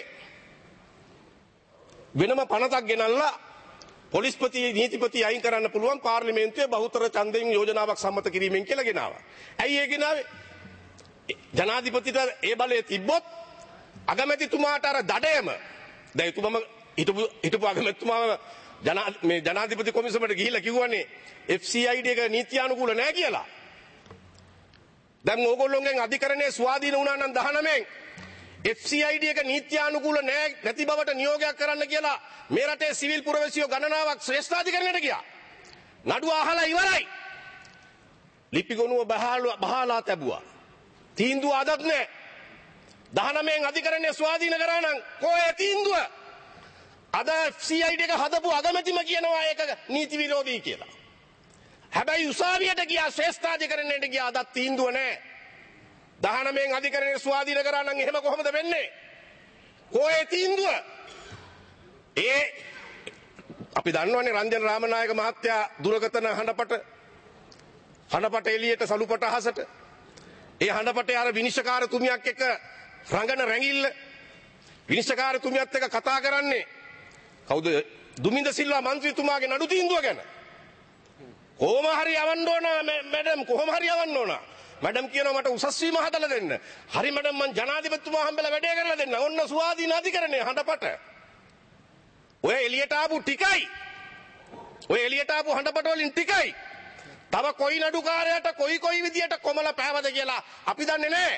වෙනම පනතක් ගෙනල්ලා පොලිස්පති නීතිපති අයින් කරන්න පුළුවන් පාර්ලිමේන්තුවේ බහුතර ඡන්දයෙන් යෝජනාවක් සම්මත කිරීමෙන් කියලා ගෙනාවා. ඇයි ඒ ගෙනාවේ? ජනාධිපතිට ඒ බලය තිබ්බොත් අගමැතිතුමාට අර දඩයම දැන් එතුමම හිටපු හිටපු අගමැතිතුමාම ජනා මේ ජනාධිපති කොමිසමට ගිහිල්ලා කිව්වනේ එෆ් සී අයි ඩී එක නීත්‍යානුකූල නැහැ කියලා. දැන් ඕගොල්ලෝගෙන් අධිකරණයේ ස්වාධීන වුණා නම් දහනමෙන් එෆ් සී අයි ඩී එක නීත්‍යානුකූල නැහැ නැති බවට නියෝගයක් කරන්න කියලා මේ රටේ සිවිල් පුරවැසියෝ ගණනාවක් ශ්‍රේෂ්ඨාධිකරණයට ගියා. නඩුව අහලා ඉවරයි. ලිපිගොනුව බහලා බහලා තැබුවා. තීන්දුව අදත් නැහැ. දහනමෙන් අධිකරණයේ ස්වාධීන කරා නම් කොහේ තීන්දුව? අද එෆ් සී අයි ඩී එක හදපු අගමැතිම කියනවා ඒක නීති විරෝධී කියලා. හැබැයි උසාවියට ගියා ශ්‍රේෂ්ඨාධිකරණයට ගියා අදත් තීන්දුව නැහැ. දහනමෙන් අධිකරණයේ ස්වාධීන කරා නම් එහෙම කොහොමද වෙන්නේ? කොහේ තීන්දුව? ඒ අපි දන්නවනේ රංජන රාමනායක මහත්තයා දුරකථන හඬපට හඬපට එළියට සලුපට අහසට ඒ හඬපටේ අර විනිශ්චයකාරතුමියක් එක්ක රංගන රැඟිල්ල විනිශ්චයකාරතුමියත් එක්ක කතා කරන්නේ කවුද? දුමින්ද සිල්වා මන්ත්‍රීතුමාගේ නඩු තීන්දුව ගැන. කොහොම හරි යවන්න ඕන මැඩම් කොහොම හරි යවන්න ඕන. මැඩම් කියනවා මට උසස් වීම හදලා දෙන්න. හරි මැඩම් මං ජනාධිපතිතුමා හම්බෙලා වැඩේ කරලා දෙන්න. ඔන්න ස්වාධීන අධිකරණය හඬපට. ඔය එළියට ආපු ටිකයි. ඔය එළියට ආපු හඬපට වලින් ටිකයි. තව කොයි නඩුකාරයට කොයි කොයි විදියට කොමල පෑවද කියලා අපි දන්නේ නැහැ.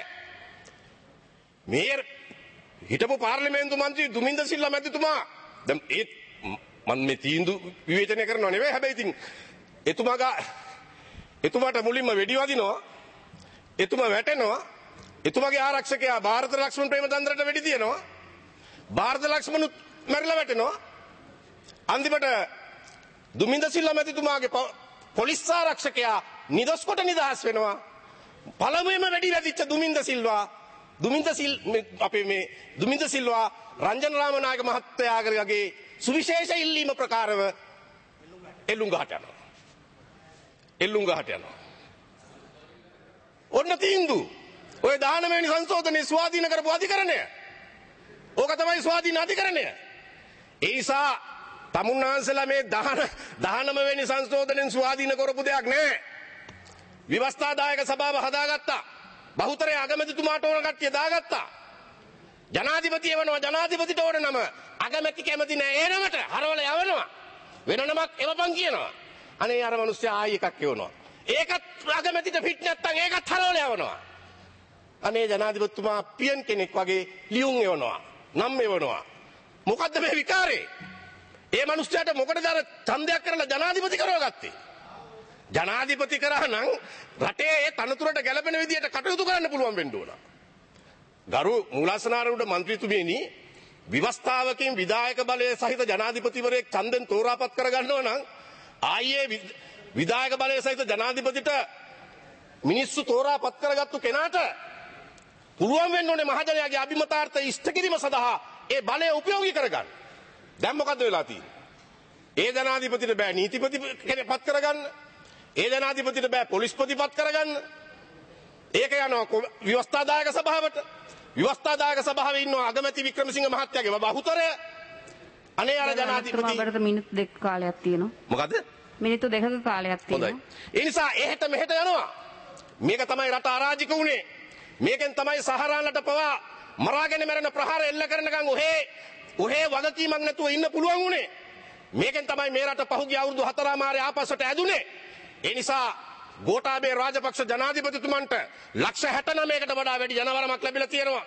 මේ හිටපු පාර්ලිමේන්තු මන්ත්‍රී දුමින්ද සිල්වා මැතිතුමා දැන් ඒ මම මේ තීන්දුව විවේචනය කරනව නෙවෙයි හැබැයි ඉතින් එතුමාගේ එතුමාට මුලින්ම වෙඩි වදිනවා එතුමා වැටෙනවා එතුමාගේ ආරක්ෂකයා ಭಾರತ ලක්ෂ්මන් ප්‍රේමචන්ද්‍රට වෙඩි තියනවා ಭಾರತ ලක්ෂ්මනුත් මැරිලා වැටෙනවා අන්තිමට දුමින්ද සිල්වා මැතිතුමාගේ පොලිස් ආරක්ෂකයා නිදොස් කොට නිදහස් වෙනවා පළමුවෙන්ම වෙඩි වැදිච්ච දුමින්ද සිල්වා දුමින්ද සිල් අපේ මේ දුමින්ද සිල්වා රංජන රාමනායක මහත්තයාගේ සුවිශේෂ ඉල්ලීම ප්‍රකාරව එල්ලුම්ගහට යනවා. එල්ලුම්ගහට යනවා. ඔන්න තීන්දුව. ඔය දහනව වෙනි සංශෝධනයේ ස්වාධීන කරපු අධිකරණය. ඕක තමයි ස්වාධීන අධිකරණය. ඒ නිසා තමුන්නාන්සලා මේ දහනව වෙනි සංශෝධනයෙන් ස්වාධීන කරපු දෙයක් නෑ. විවස්ථාදායක සභාව හදාගත්තා. බහුතරයේ අගමැතිතුමාට ඕන කට්ටිය දාගත්තා. ජනාධිපති එවනවා ජනාධිපතිට ඕන නම අගමැති කැමති නෑ ඒ නමට හරවල යවනවා. වෙන නමක් එවපන් කියනවා. අනේ අර මිනිස්සයා ආයි එකක් එවනවා. ඒකත් අගමැතිට ෆිට නැත්තම් ඒකත් හරවල යවනවා. අනේ ජනාධිපතිතුමා පියන් කෙනෙක් වගේ ලියුම් එවනවා. නම් එවනවා. මොකද්ද මේ විකාරේ? ඒ මිනිස්සයාට මොකටද අර ඡන්දයක් කරලා ජනාධිපති කරවගත්තේ? ජනාධිපති කරා නම් රටේ ඒ තනතුරට ගැලපෙන විදියට කටයුතු කරන්න පුළුවන් වෙන්න ඕන. ගරු මූලාසනාරූඪ මන්ත්‍රීතුමියනි විවස්ථාවකින් විධායක බලය සහිත ජනාධිපතිවරයෙක් ඡන්දෙන් තෝරාපත් කරගන්නවා නම් ආයේ විධායක බලය සහිත ජනාධිපතිට මිනිස්සු තෝරාපත් කරගත්තු කෙනාට පුළුවන් වෙන්න ඕනේ මහජනයාගේ අභිමතාර්ථය ඉෂ්ට කිරීම සඳහා ඒ බලය උපයෝගී කරගන්න. දැන් මොකද්ද වෙලා තියෙන්නේ? ඒ ජනාධිපතිට බෑ නීතිපති කෙනෙක් පත් කරගන්න. ඒ ජනාධිපතිට බෑ පොලිස්පති පත් කරගන්න. ඒක යනවා විවස්ථාදායක සභාවට. විවස්ථාදායක සභාවේ ඉන්නවා අගමැති වික්‍රමසිංහ මහත්තයාගේ බහුතරය. අනේ අර ජනාධිපති
මිනිත්තු දෙක කාලයක් තියෙනවා.
මොකද?
මිනිත්තු දෙකක කාලයක් තියෙනවා.
ඒ නිසා එහෙට මෙහෙට යනවා. මේක තමයි රට අරාජික උනේ. මේකෙන් තමයි සහරාන්ලට පවා මරාගෙන මැරෙන ප්‍රහාර එල්ල කරනකන් ඔහේ ඔහේ වගකීමක් නැතුව ඉන්න පුළුවන් උනේ. මේකෙන් තමයි මේ රට පහුගිය අවුරුදු හතරමාරේ ආපස්සට ඇදුනේ. ඒ නිසා ගෝඨාභය රාජපක්ෂ ජනාධිපතිතුමන්ට ලක්ෂ හැත්තෑනවයකට වඩා වැඩි ජනවරමක් ලැබිලා තියෙනවා.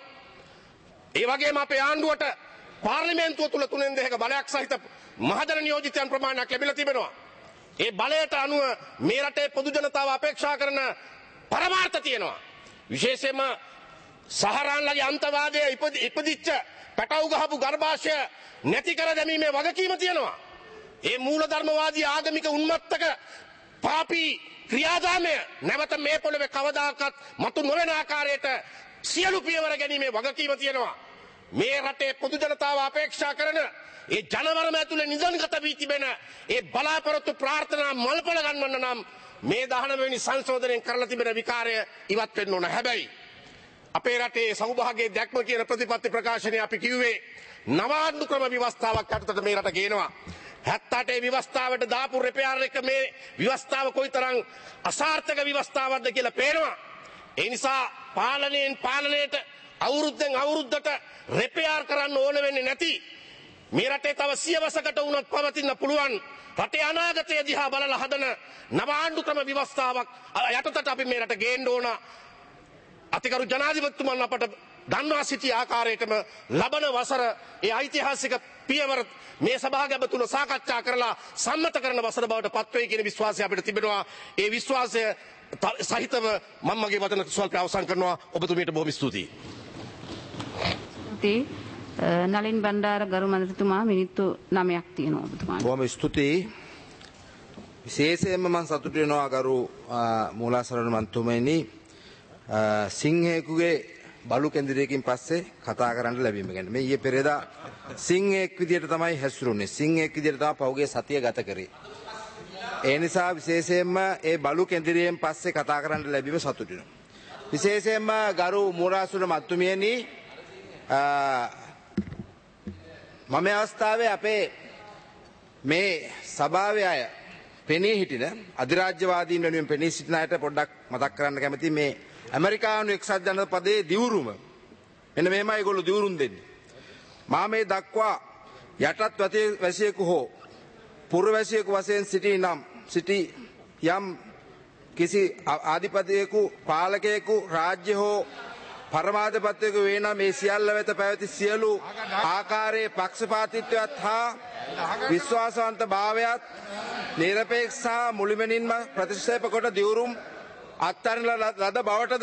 ඒ වගේම අපේ ආණ්ඩුවට පාර්ලිමේන්තුව තුල තුනෙන් දෙකක බලයක් සහිත මහජන නියෝජිතයන් ප්‍රමාණයක් ලැබිලා තිබෙනවා. ඒ බලයට අනුව මේ රටේ පොදු ජනතාව අපේක්ෂා කරන පරමාර්ථ තියෙනවා. විශේෂයෙන්ම සහරාන්ලගේ අන්තවාදයේ ඉපදිච්ච පැටවු ගහපු ගර්භාෂය නැති කර දැමීමේ වගකීම තියෙනවා. ඒ මූලධර්මවාදී ආගමික උන්මත්තක පාපී ක්‍රියාදාමය නැවත මේ පොළවේ කවදාකවත් මතු නොවන ආකාරයට සියලු පියවර ගැනීමේ වගකීම තියෙනවා. මේ රටේ පොදු ජනතාව අපේක්ෂා කරන ඒ ජනවරම ඇතුලේ නිදන්ගත වී තිබෙන ඒ බලාපොරොත්තු ප්‍රාර්ථනා මල්පල ගන්නවන්න නම් මේ දහනව වෙනි සංශෝධනයෙන් කරලා තිබෙන විකාරය ඉවත් වෙන්න ඕන. හැබැයි අපේ රටේ සෞභාග්‍යයේ දැක්ම කියන ප්‍රතිපත්ති ප්‍රකාශනය අපි කිව්වේ නවාණ්ඩු ක්‍රම ව්‍යවස්ථාවක් යටතට මේ රට ගේනවා. හැත්තෑටේ ව්‍යවස්ථාවට දාපු රෙපෙයාර් එක මේ ව්‍යවස්ථාව කොයිතරම් අසාර්ථක ව්‍යවස්ථාවක්ද කියලා පේනවා. ඒ නිසා පාලනයෙන් පාලනයට අවුරුද්දෙන් අවුරුද්දට රෙපෙයාර් කරන්න ඕන වෙන්නේ නැති මේ රටේ තව සියවසකට වුණත් පවතින්න පුළුවන් රටේ අනාගතය දිහා බලලා හදන නවාණ්ඩු ක්‍රම ව්‍යවස්ථාවක් යටතට අපි මේ රට ගේන්න ඕන. අතිගරු ජනාධිපතිතුමන් අපට දන්වා සිටි ආකාරයටම ලබන වසර ඒ ඓතිහාසික පියවර මේ සභාගම තුල සාකච්ඡා කරලා සම්මත කරන වසර බවට පත්වෙයි කියන විශ්වාසය අපිට තිබෙනවා. ඒ විශ්වාසය සහිතව මම මගේ වචන ස්වල්ප අවසන් කරනවා. ඔබතුමීට බොහොම ස්තුතියි.
ස්තුතියි. නලින් බණ්ඩාර ගරු මන්ත්‍රීතුමා මිනිත්තු නවයක් තියෙනවා ඔබතුමාට.
බොහොම ස්තුතියි. විශේෂයෙන්ම මම සතුටු වෙනවා ගරු මූලාසන මන්ත්‍රීතුමනි සිංහයෙකුගේ බලු කේන්ද්‍රයකින් පස්සේ කතා කරන්න ලැබීම ගැන. මේ ඊයේ පෙරේදා සිංහයෙක් විදියට තමයි හැසිරුනේ. සිංහයෙක් විදියට තමයි පෞගේ සතිය ගත කරේ. ඒ නිසා විශේෂයෙන්ම ඒ බලු කේන්ද්‍රයෙන් පස්සේ කතා කරන්න ලැබීම සතුටු වෙනවා. විශේෂයෙන්ම ගරු මූලාසන මන්ත්‍රීතුමනි මම අවස්ථාවේ අපේ මේ සභාවේ අය පෙනී හිටින අධිරාජ්‍යවාදීන් වෙනුවෙන් පෙනී සිටින අයට පොඩ්ඩක් මතක් කරන්න කැමතියි. මේ ඇමරිකානු එක්සත් ජනපදයේ දිවුරුම මෙන්න මෙහෙමයි ඒගොල්ලෝ දිවුරුම් දෙන්නේ. මා මේ දක්වා යටත් වැසියෙකු හෝ පුරවැසියෙකු වශයෙන් සිටී නම් සිටි යම් කිසි ආධිපතියෙකු පාලකයෙකු රාජ්‍ය හෝ පරමාධිපතියෙකු වේ නම් මේ සියල්ල වෙත පැවති සියලු ආකාරයේ පක්ෂපාතීත්වයත් හා විශ්වාසවන්ත භාවයත් නිරපේක්ෂ සහ මුළුමනින්ම ප්‍රතික්ෂේප කොට දිවුරුම් අත්හරින ලද බවටද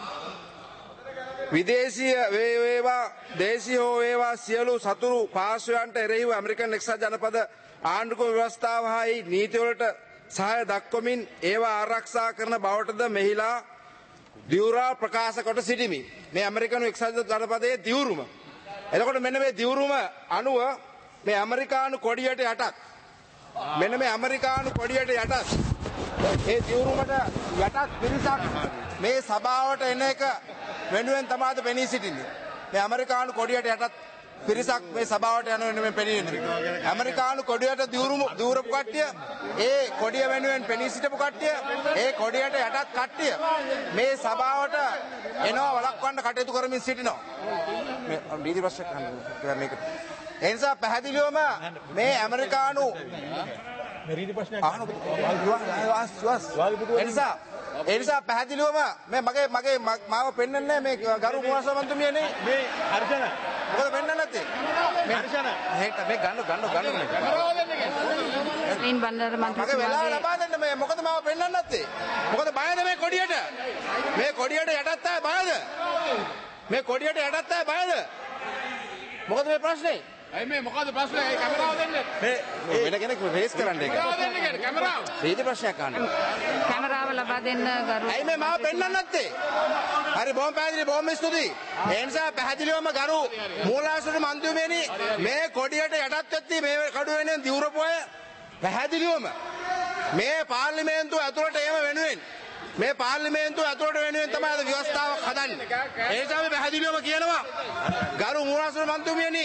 විදේශීය වේවා දේශීය හෝ වේවා සියලු සතුරු පාර්ශ්වයන්ට එරෙහිව ඇමරිකන් එක්සත් ජනපද ආණ්ඩුක්‍රම ව්‍යවස්ථාව හා නීතිවලට සහාය දක්වමින් ඒවා ආරක්ෂා කරන බවටද මෙහිලා දිවුරා ප්‍රකාශ කොට සිටිමි. මේ ඇමරිකන් එක්සත් ජනපදයේ දිවුරුම. එතකොට මෙන්න මේ දිවුරුම අනුව මේ ඇමරිකානු කොඩියට යටත් මෙන්න මේ ඇමරිකානු කොඩියට යටත් ඒ දිවුරුමට යටත් පිරිසක් මේ සභාවට එන එක වෙනුවෙන් තමාද පෙනී සිටින්නේ. මේ ඇමරිකානු කොඩියට යටත් පිරිසක් මේ සභාවට යන වෙනුවෙන් පෙනී ඉන්නේ. ඇමරිකානු කොඩියට දිවුරුම දිවුරපු කට්ටිය ඒ කොඩිය වෙනුවෙන් පෙනී සිටපු කට්ටිය ඒ කොඩියට යටත් කට්ටිය මේ සභාවට එනවා වළක්වන්න කටයුතු කරමින් සිටිනවා. මේ නීති ප්‍රශ්න කරන්න මේක. ඒ නිසා පැහැදිලිවම මේ ඇමරිකානු
රීති ප්‍රශ්නයක්
එනිසා එනිසා පැහැදිලිවම මේ මගේ මගේ මාව පෙන්වන්නේ මේ ගරු මුවසමන්තුමියනේ
මේ අර්ජන
මොකද පෙන්වන්නේ නැත්තේ
මේ අර්ජන
හේට මේ ගන්න ගන්න ගන්න
ඉන් බණ්ඩාර
මගේ වෙලාව
මන්ත්‍රීතුමාගේ
ලබා දෙන්න මේ මොකද මාව පෙන්වන්නේ නැත්තේ මොකද බයද මේ කොඩියට මේ කොඩියට යටත් අය බයද මේ කොඩියට යටත් අය බයද මොකද මේ ප්‍රශ්නේ
ඇයි මේ මොකද ප්‍රශ්නේ? ඒ කැමරාව දෙන්න.
මේ වෙන කෙනෙක් රේස් කරන්න ඒක.
කැමරාව දෙන්න කියන්නේ කැමරාව.
රීති ප්‍රශ්නයක් අහන්න.
කැමරාව ලබා දෙන්න ගරු
ඇයි මේ මාව පෙන්වන්නේ නැත්තේ? හරි බොහොම පැහැදිලි බොහොම ස්තුතියි. ඒ නිසා පැහැදිලිවම ගරු මූලාශ්‍රිත මන්ත්‍රීමේනි මේ කොඩියට යටත් වෙද්දී මේ කඩුව වෙනුවෙන් දිවුරපොය පැහැදිලිවම මේ පාර්ලිමේන්තුව ඇතුළට එම වෙනුවෙන් මේ පාර්ලිමේන්තුව ඇතුළට වෙනුවෙන් තමයි අද ව්‍යවස්ථාවක් හදන්නේ. ඒ නිසා මේ පැහැදිලිවම කියනවා ගරු මූලාශ්‍රිත මන්ත්‍රීමේනි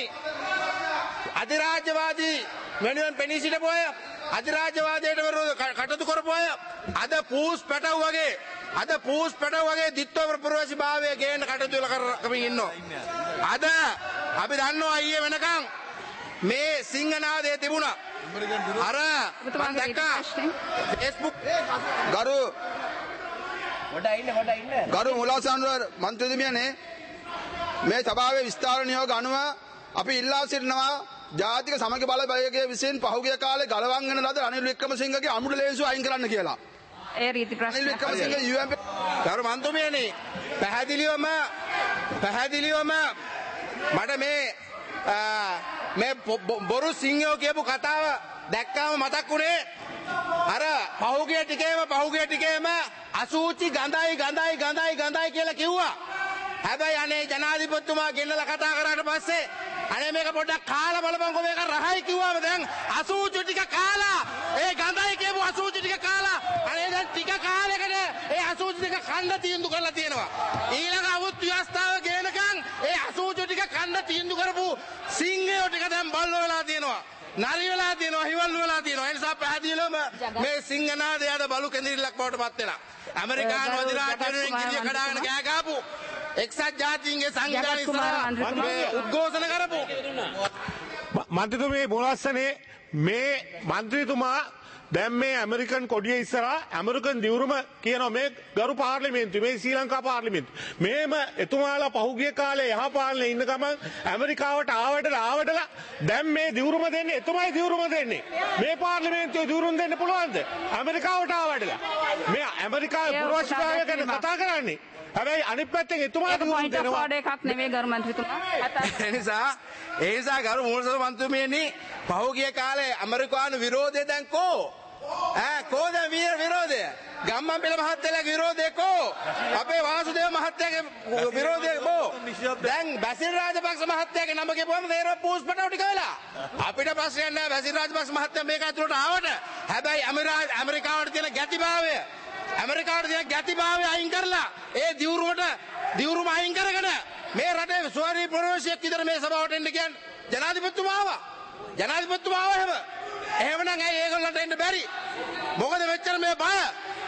අධිරාජ්‍යවාදී වෙනුවෙන් පෙනී සිටපු අය අධිරාජ්‍යවාදයට විරුද්ධව කටයුතු කරපු අය අද පූස් පැටව වගේ අද පූස් පැටව වගේ දිත්ව ප්‍රවේශී භාවයේ ගේන්න කටයුතු කරමින් ඉන්නවා. අද අපි දන්නවා ඊයේ වෙනකන් මේ සිංහනාදයේ තිබුණා. අර මම දැක්කා Facebook ගරු
වඩා ඉන්න වඩා ඉන්න
ගරු මුලාසන්වර මන්ත්‍රීතුමියනේ මේ සභාවේ විස්තර නියෝග අනුව අපි ඉල්ලා සිටිනවා ජාතික සමග බල බලයේ විසින් පහුගිය කාලේ ගලවංගන ලද රනිල් වික්‍රමසිංහගේ අමුඩ ලේසුව අයින් කරන්න කියලා.
ඒ රීති
රනිල්
ප්‍රශ්න
වික්‍රමසිංහ යූ එම්
ගරු මන්ත්‍රීතුමියනි පැහැදිලිවම පැහැදිලිවම මට මේ මේ බොරු සිංහයෝ කියපු කතාව දැක්කම මතක් වුණේ අර පහුගිය ටිකේම පහුගිය ටිකේම අසූචි ගඳයි ගඳයි ගඳයි ගඳයි කියලා කිව්වා. හැබැයි අනේ ජනාධිපතිතුමා ගෙන්නලා කතා කරාට පස්සේ අනේ මේක පොඩ්ඩක් කාලා බලපන්කො මේක රහයි කිව්වම දැන් අසූචි ටික කාලා ඒ ගඳයි කියපු අසූචි ටික කාලා අනේ දැන් ටික කාලයකට ඒ අසූචි ටික කන්න තීන්දුව කරලා තියෙනවා. ඊළඟ අවුත් ව්‍යවස්ථාව ගේනකන් ඒ අසූචි ටික කන්න තීන්දුව කරපු සිංහයෝ ටික දැන් බල්ලෝ වෙලා තියෙනවා. නරි වෙලා තියෙනවා හිවල් වෙලා තියෙනවා. ඒ නිසා පැහැදිලිවම මේ සිංහනාදයට බලු කෙඳිරිල්ලක් බවට පත් වෙලා ඇමරිකානු අධිරාජ්‍යයෙන් කිරිය කඩාගෙන ගෑ ගාපු එක්සත් ජාතීන්ගේ සංවිධානය ඉස්සරහා මේ උද්ඝෝෂණ කරපු
මන්ත්‍රීතුමේ මුලාස්සනේ මේ මන්ත්‍රීතුමා දැන් මේ ඇමරිකන් කොඩිය ඉස්සරහා ඇමරිකන් දිවුරුම කියනවා මේ ගරු පාර්ලිමේන්තුව මේ ශ්‍රී ලංකා පාර්ලිමේන්තුව මේම එතුමාලා පහුගිය කාලේ යහ පාලනේ ඉන්න ගමන් ඇමරිකාවට ආවටලා ආවටලා දැන් මේ දිවුරුම දෙන්නේ එතුමයි දිවුරුම දෙන්නේ මේ පාර්ලිමේන්තුවේ දිවුරුම් දෙන්න පුළුවන්ද ඇමරිකාවට ආවටලා මේ ඇමරිකාවේ පුරවැසිභාවය ගැන කතා කරන්නේ හැබැයි අනිත් පැත්තෙන් එතුමා දිවුරුම් දෙනවා
පොඩ එකක් නෙවෙයි ගරු මන්ත්‍රීතුමා
ඒ නිසා ඒ නිසා ගරු මූලසභ මන්ත්‍රීතුමියනි පහුගිය කාලේ ඇමරිකානු විරෝධය දැන් කෝ ඈ කෝ දැන් වීර විරෝධය ගම්මන්පිල මහත්තයාගේ විරෝධය කෝ අපේ වාසුදේව මහත්තයාගේ විරෝධය කෝ දැන් බැසිල් රාජපක්ෂ මහත්තයාගේ නම කියපුවම තේරෙව පූස් පැටව ටික වෙලා අපිට ප්‍රශ්නයක් නැහැ බැසිල් රාජපක්ෂ මහත්තයා මේක ඇතුළට ආවට හැබැයි ඇමරිකාවට තියෙන ගැතිභාවය ඇමරිකාවට තියෙන ගැතිභාවය අයින් කරලා ඒ දිවුරුමට දිවුරුම අයින් කරගෙන මේ රටේ ස්වරී ප්‍රවේශයක් විතර මේ සභාවට එන්න කියන්නේ ජනාධිපතිතුමා ආවා ජනාධිපතිතුමා ආවා එහෙම එහෙමනම් ඇයි ඒගොල්ලන්ට එන්න බැරි මොකද මෙච්චර මේ බය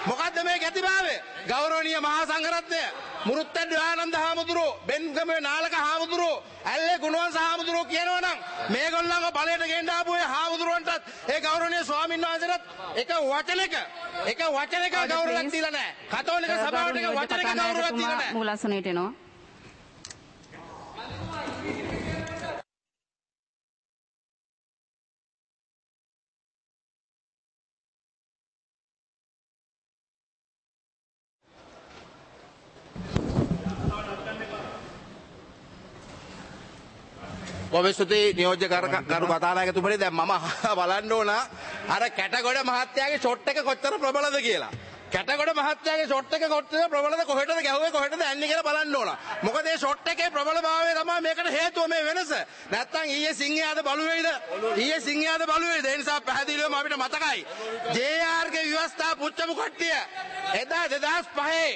මොකද්ද මේ ගැතිභාවය? ගෞරවනීය මහා සංඝරත්නය මුරුත්තැඩ් ආනන්ද හාමුදුරුවෝ බෙන්ගමේ නාලක හාමුදුරුවෝ ඇල්ලේ ගුණවංශ හාමුදුරුවෝ කියනවනම් මේගොල්ලන්ව බලයට ගෙන්න ආපු ඒ හාමුදුරුවන්ටත් ඒ ගෞරවනීය ස්වාමීන් වහන්සේටත් එක වචනයක එක වචනයක ගෞරවයක් දීලා නැහැ. කතෝලික සභාවට එක වචනයක ගෞරවයක් දීලා නැහැ.
මූලාසනයට එනවා.
කොමිස්තුති නියෝජ්‍ය ගරු කතානායකතුමනි දැන් මම බලන්න ඕන අර කැටගොඩ මහත්තයාගේ ෂොට් එක කොච්චර ප්‍රබලද කියලා. කැටගොඩ මහත්තයාගේ ෂොට් එක කොච්චර ප්‍රබලද කොහෙටද ගැහුවේ කොහෙටද යන්නේ කියලා බලන්න ඕන. මොකද මේ ෂොට් එකේ ප්‍රබලභාවය තමයි මේකට හේතුව මේ වෙනස. නැත්තම් ඊයේ සිංහයාද බලු වේද? ඊයේ සිංහයාද බලු වේද? ඒ නිසා පැහැදිලිවම අපිට මතකයි. ජේ ආර් ගේ ව්‍යවස්ථා පුච්චපු කට්ටිය එදා දෙදහස් පහේ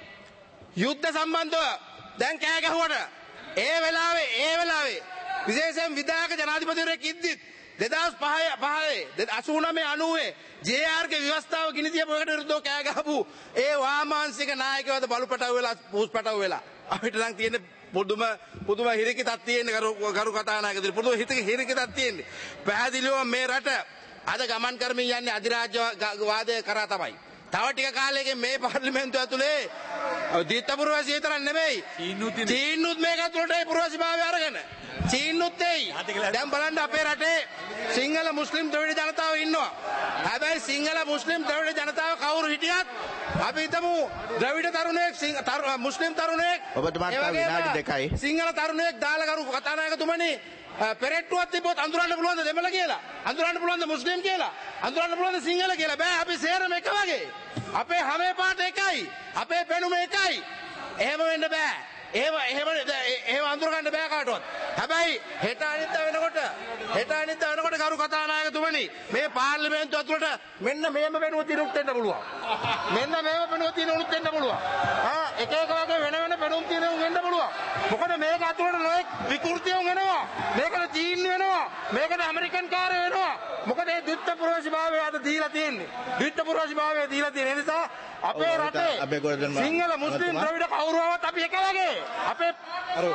යුද්ධ සම්බන්ධව දැන් කෑ ගැහුවට ඒ වෙලාවේ ඒ වෙලාවේ විශේෂයෙන් විධායක ජනාධිපතිවරයෙක් ඉද්දිත් දෙදහස් පහේ අසූ නවය අනූවේ ජේ ආර් ගේ ව්‍යවස්ථාව ගිනි තියපු එකට විරුද්ධව කෑ ගහපු ඒ වාමාංශික නායකයෝද බලු පැටව වෙලා පූස් පැටව වෙලා අපිට නම් තියෙන පුදුම පුදුම හිරිකිතක් තියෙන ගරු ගරු කතානායකතුමනි පුදුම හිරිකිතක් තියෙන්නේ. පැහැදිලිව මේ රට අද ගමන් කරමින් යන්නේ අධිරාජ්‍යවාදය කරා තමයි. තව ටික කාලයකින් මේ පාර්ලිමේන්තුව ඇතුලේ දීත්ත පුරවැසි විතරක් නෙමෙයි චීනුත් මේක ඇතුළට ඒ පුරවැසිභාවය අරගෙන චීනුත් එයි. දැන් බලන්න අපේ රටේ සිංහල මුස්ලිම් ද්‍රවිඩ ජනතාව ඉන්නවා. හැබැයි සිංහල මුස්ලිම් ද්‍රවිඩ ජනතාව කවුරු හිටියත් අපි හිතමු ද්‍රවිඩ තරුණයෙක් මුස්ලිම් තරුණයෙක්
විනාඩි දෙකයි
සිංහල තරුණයෙක් දාලා කරු කතානායකතුමනි පෙරට්ටුවක් තිබ්බොත් අඳුරන්න පුළුවන්ද දෙමළ කියලා? අඳුරන්න පුළුවන්ද මුස්ලිම් කියලා? අඳුරන්න පුළුවන්ද සිංහල කියලා? බෑ. අපි සේරම එක වගේ. අපේ හැම පාට එකයි. අපේ පෙනුම එකයි. එහෙම වෙන්න බෑ. එහෙම එහෙම එහෙම අඳුර ගන්න බෑ කාටවත්. හැබැයි හෙට අනිද්දා වෙනකොට හෙට අනිද්දා වෙනකොට කරු කතානායකතුමනි මේ පාර්ලිමේන්තුව ඇතුළට මෙන්න මේම වෙනුව තිනුත් වෙන්න පුළුවන්. මෙන්න මේම වෙනුව තිනුත් වෙන්න පුළුවන්. ආ එක එක වගේ වෙන වෙන වෙනුම් තිනුත් වෙන්න පුළුවන්. මොකද මේක ඇතුළට නොඑක් විකෘතියන් වෙනවා. මේකට චීන වෙනවා. මේකට ඇමරිකන් කාර්ය වෙනවා. මොකද මේ ද්විත්ව පුරවැසිභාවය අද දීලා තියෙන්නේ. ද්විත්ව පුරවැසිභාවය දීලා තියෙන නිසා අපේ රටේ සිංහල මුස්ලිම් ද්‍රවිඩ කවුරුවවත් අපි එක වගේ. අපේ
කරු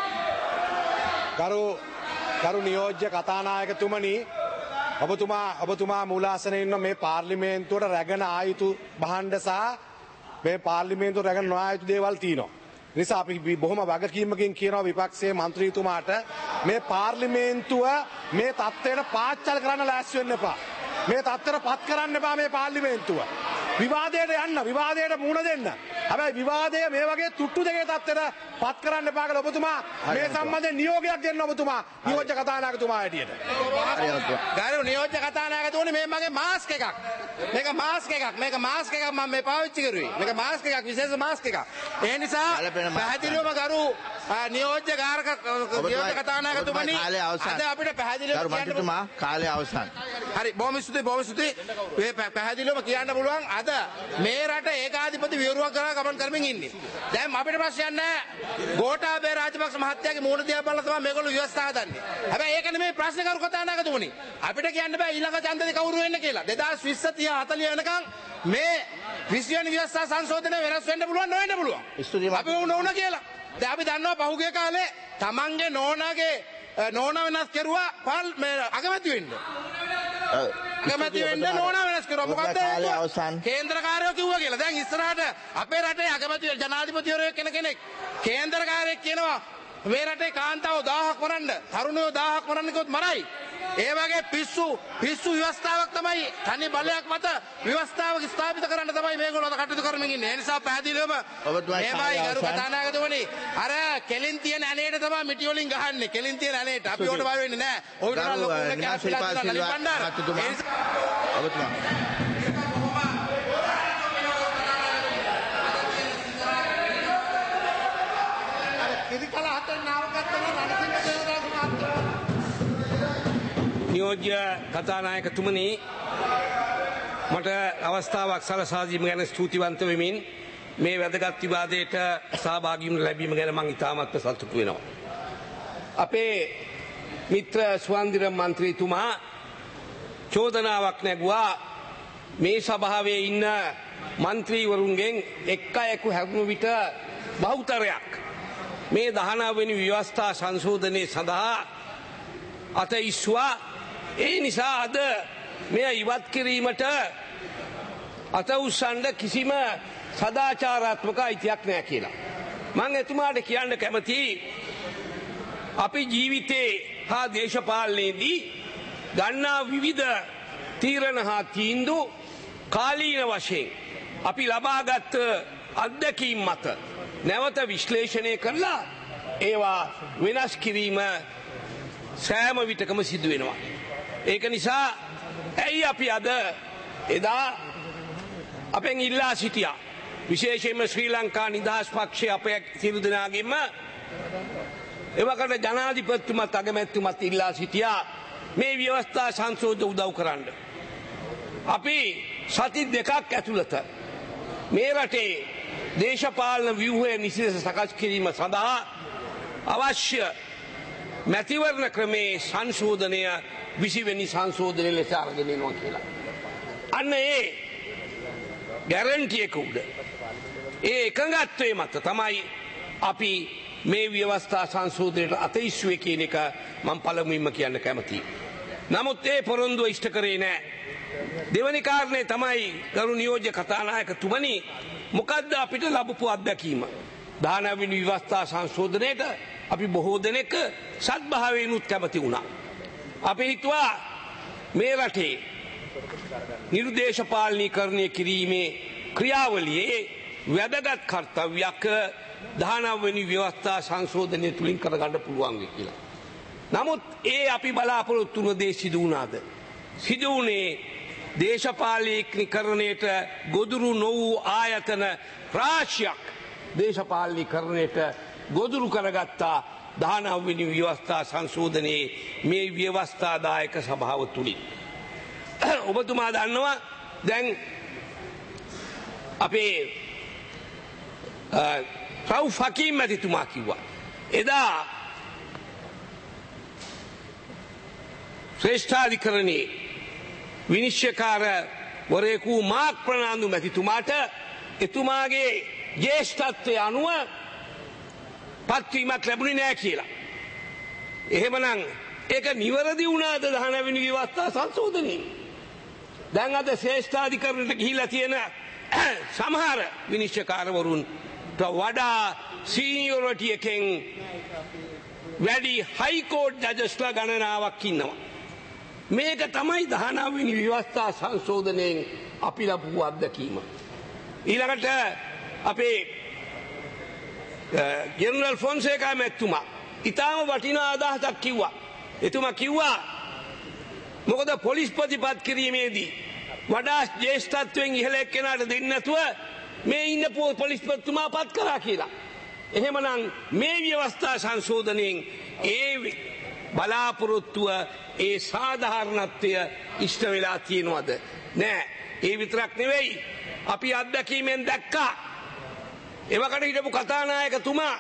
කරු කරු නියෝජ්‍ය කතානායකතුමනි ඔබතුමා ඔබතුමා මූලාසනයේ ඉන්න මේ පාර්ලිමේන්තුවට රැගෙන ආයුතු භාණ්ඩ සහ මේ පාර්ලිමේන්තුවට රැගෙන නොආ යුතු දේවල් තියෙනවා. නිසා අපි බොහොම වගකීමකින් කියනවා විපක්ෂයේ മന്ത്രിතුමාට මේ පාර්ලිමේන්තුව මේ තත්ත්වයට පාච්චල් කරන්න ලෑස්ති වෙන්න එපා. මේ තත්ත්වයට පත් කරන්න එපා මේ පාර්ලිමේන්තුව. විවාදයට යන්න විවාදයට මුහුණ දෙන්න. හැබැයි විවාදය මේ වගේ තුට්ටු දෙකේ තත්ත්වයට පත් කරන්න එපා කියලා ඔබතුමා මේ සම්බන්ධයෙන් නියෝගයක් දෙන්න ඔබතුමා නියෝජ්‍ය කතානායකතුමා හැටියට.
ගරු නියෝජ්‍ය කතානායකතුමනි මේ මගේ මාස්ක් එකක්. මේක මාස්ක් එකක්. මේක මාස්ක් එකක් මම මේ පාවිච්චි කරුවේ. මේක මාස්ක් එකක් විශේෂ මාස්ක් එකක්. ඒ නිසා පැහැදිලිවම ගරු නියෝජ්‍ය කාරක නියෝජ්‍ය කතානායකතුමනි අද අපිට පැහැදිලිව කියන්න
පුළුවන් කාලය අවසන්.
හරි බොහොම ස්තුතියි බොහොම ස්තුතියි. මේ පැහැදිලිවම කියන්න පුළුවන් අද මේ රට ඒකාධිපති විවරුවක් කරා ගමන් කරමින් ඉන්නේ. දැන් අපිට ප්‍රශ්නයක් නැහැ. ගෝඨාභය රාජපක්ෂ මහත්තයාගේ මූණ දිහා බලලා තමයි මේගොල්ලෝ ව්‍යවස්ථා හදන්නේ. හැබැයි ඒක නෙමෙයි ප්‍රශ්නේ කරු කතානායකතුමනි. අපිට කියන්න බෑ ඊළඟ ඡන්දේ කවුරු වෙන්න කියලා. දෙදාස් විස්ස තිහ හතලිහ වෙනකන් මේ විස්ස වෙනි ව්‍යවස්ථා සංශෝධනය වෙනස් වෙන්න පුළුවන් නොවෙන්න පුළුවන්. අපි වුණ වුණ කියලා. දැන් අපි දන්නවා පහුගිය කාලේ තමන්ගේ නෝනාගේ නෝනා වෙනස් කෙරුවා පාල් මේ අගමැති වෙන්න. අගමැති වෙන්න නෝනා වෙනස් කරුවා. මොකද්ද? කේන්ද්‍රකාරයෝ කිව්වා කියලා. දැන් ඉස්සරහට අපේ රටේ අගමැති ජනාධිපතිවරයෙක් කෙන කෙනෙක් කේන්ද්‍රකාරයෙක් කියනවා මේ රටේ කාන්තාව දහයක් මරන්න, තරුණයෝ දහයක් මරන්න කිව්වොත් මරයි. ඒ වගේ පිස්සු පිස්සු ව්‍යවස්ථාවක් තමයි තනි බලයක් මත ව්‍යවස්ථාව ස්ථාපිත කරන්න තමයි මේගොල්ලෝ අද කටයුතු කරමින් ඉන්නේ. ඒ නිසා පැහැදිලිවම මේමයි ගරු කතානායකතුමනි අර කෙලින් තියෙන ඇලේට තමයි මිටි වලින් ගහන්නේ. කෙලින් තියෙන ඇලේට අපි උඩ බය වෙන්නේ නැහැ. ඔය විතර ලොකු කැප් පිටලා නලින් බණ්ඩාර.
ඔබතුමා
නියෝජ්‍ය කතානායකතුමනි මට අවස්ථාවක් සලසා දීම ගැන ස්තුතිවන්ත වෙමින් මේ වැදගත් විවාදයට සහභාගී වුණ ලැබීම ගැන මම ඉතාමත් සතුටු වෙනවා. අපේ මිත්‍ර ස්වන්දිර මන්ත්‍රීතුමා චෝදනාවක් නැගුවා මේ සභාවේ ඉන්න මන්ත්‍රීවරුන්ගෙන් එක් අයෙකු හැරුණු විට බහුතරයක් මේ දහනව වෙනි ව්‍යවස්ථා සංශෝධනය සඳහා අත ඉස්වා. ඒ නිසා අද මෙය ඉවත් කිරීමට අත උස්සන්න කිසිම සදාචාරාත්මක අයිතියක් නැහැ කියලා. මම එතුමාට කියන්න කැමතියි අපි ජීවිතේ හා දේශපාලනයේදී ගන්නා විවිධ තීරණ හා තීන්දුව කාලීන වශයෙන් අපි ලබාගත් අත්දැකීම් මත නැවත විශ්ලේෂණය කරලා ඒවා වෙනස් කිරීම සෑම විටකම සිදු වෙනවා. ඒක නිසා ඇයි අපි අද එදා අපෙන් ඉල්ලා සිටියා විශේෂයෙන්ම ශ්‍රී ලංකා නිදහස් පක්ෂය අපේ සියලු දෙනාගෙම එවකට ජනාධිපතිතුමත් අගමැතිතුමත් ඉල්ලා සිටියා මේ ව්‍යවස්ථා සංශෝධන උදව් කරන්න. අපි සති දෙකක් ඇතුළත මේ රටේ දේශපාලන ව්‍යුහය නිසිලෙස සකස් කිරීම සඳහා අවශ්‍ය මැතිවරණ ක්‍රමේ සංශෝධනය විසිවෙනි සංශෝධනය ලෙස අරගෙන එනවා කියලා. අන්න ඒ ගැරන්ටියක උඩ ඒ එකඟත්වයේ මත තමයි අපි මේ ව්‍යවස්ථා සංශෝධනයට අතීස්ුවේ කියන එක මම පළමුවෙන්ම කියන්න කැමතියි. නමුත් ඒ පොරොන්දුව ඉෂ්ට කරේ නැහැ. දෙවැනි කාරණේ තමයි ගරු නියෝජ්‍ය කතානායකතුමනි මොකද්ද අපිට ලැබපු අත්දැකීම? දහනව වෙනි ව්‍යවස්ථා සංශෝධනයට අපි බොහෝ දෙනෙක් සත්භාවයෙන්ුත් කැමති වුණා. අපි හිතුවා මේ රටේ නිර්දේශපාලනීකරණය කිරීමේ ක්‍රියාවලියේ වැදගත් කර්තව්‍යයක් දහනව වෙනි ව්‍යවස්ථා සංශෝධනය තුලින් කරගන්න පුළුවන් වෙයි කියලා. නමුත් ඒ අපි බලාපොරොත්තු වුණ දේ සිදු වුණාද? සිදු වුණේ දේශපාලනීකරණයට ගොදුරු නො වූ ආයතන රාශියක් දේශපාලනීකරණයට ගොදුරු කරගත්තා දහනව වෙනි ව්‍යවස්ථා සංශෝධනයේ මේ ව්‍යවස්ථාදායක සභාව තුලින්. ඔබතුමා දන්නවා දැන් අපේ රවුෆ් හකීම් මැතිතුමා කිව්වා එදා ශ්‍රේෂ්ඨාධිකරණයේ විනිශ්චයකාරවරයෙකු මාක් ප්‍රනාන්දු මැතිතුමාට එතුමාගේ ජ්‍යෙෂ්ඨත්වය අනුව පත්වීමක් ලැබුණේ නැහැ කියලා. එහෙමනම් ඒක නිවැරදි වුණාද දහනව වෙනි ව්‍යවස්ථා සංශෝධනයේ? දැන් අද ශ්‍රේෂ්ඨාධිකරණයට ගිහිලා තියෙන සමහර විනිශ්චයකාරවරුන්ට වඩා සීනියොරිටි එකෙන් වැඩි හයිකෝට් ජජස්ලා ගණනාවක් ඉන්නවා. මේක තමයි දහනව වෙනි ව්‍යවස්ථා සංශෝධනයෙන් අපි ලබපු අත්දැකීම. ඊළඟට අපේ ජෙනරල් ෆොන්සේකා මැතිතුමා ඊටාම වටිනා අදහසක් කිව්වා. එතුමා කිව්වා මොකද පොලිස් ප්‍රතිපත් කිරීමේදී වඩා ජ්‍යෙෂ්ඨත්වයෙන් ඉහළ එක්කෙනාට දෙන්නේ නැතුව මේ ඉන්න පොලිස් ප්‍රතිතුමා පත් කරා කියලා. එහෙමනම් මේ ව්‍යවස්ථා සංශෝධනයෙන් ඒ බලාපොරොත්තුව ඒ සාධාරණත්වය ඉෂ්ට වෙලා තියෙනවද? නෑ. ඒ විතරක් නෙවෙයි අපි අත්දැකීමෙන් දැක්කා එවකට හිටපු කතානායකතුමා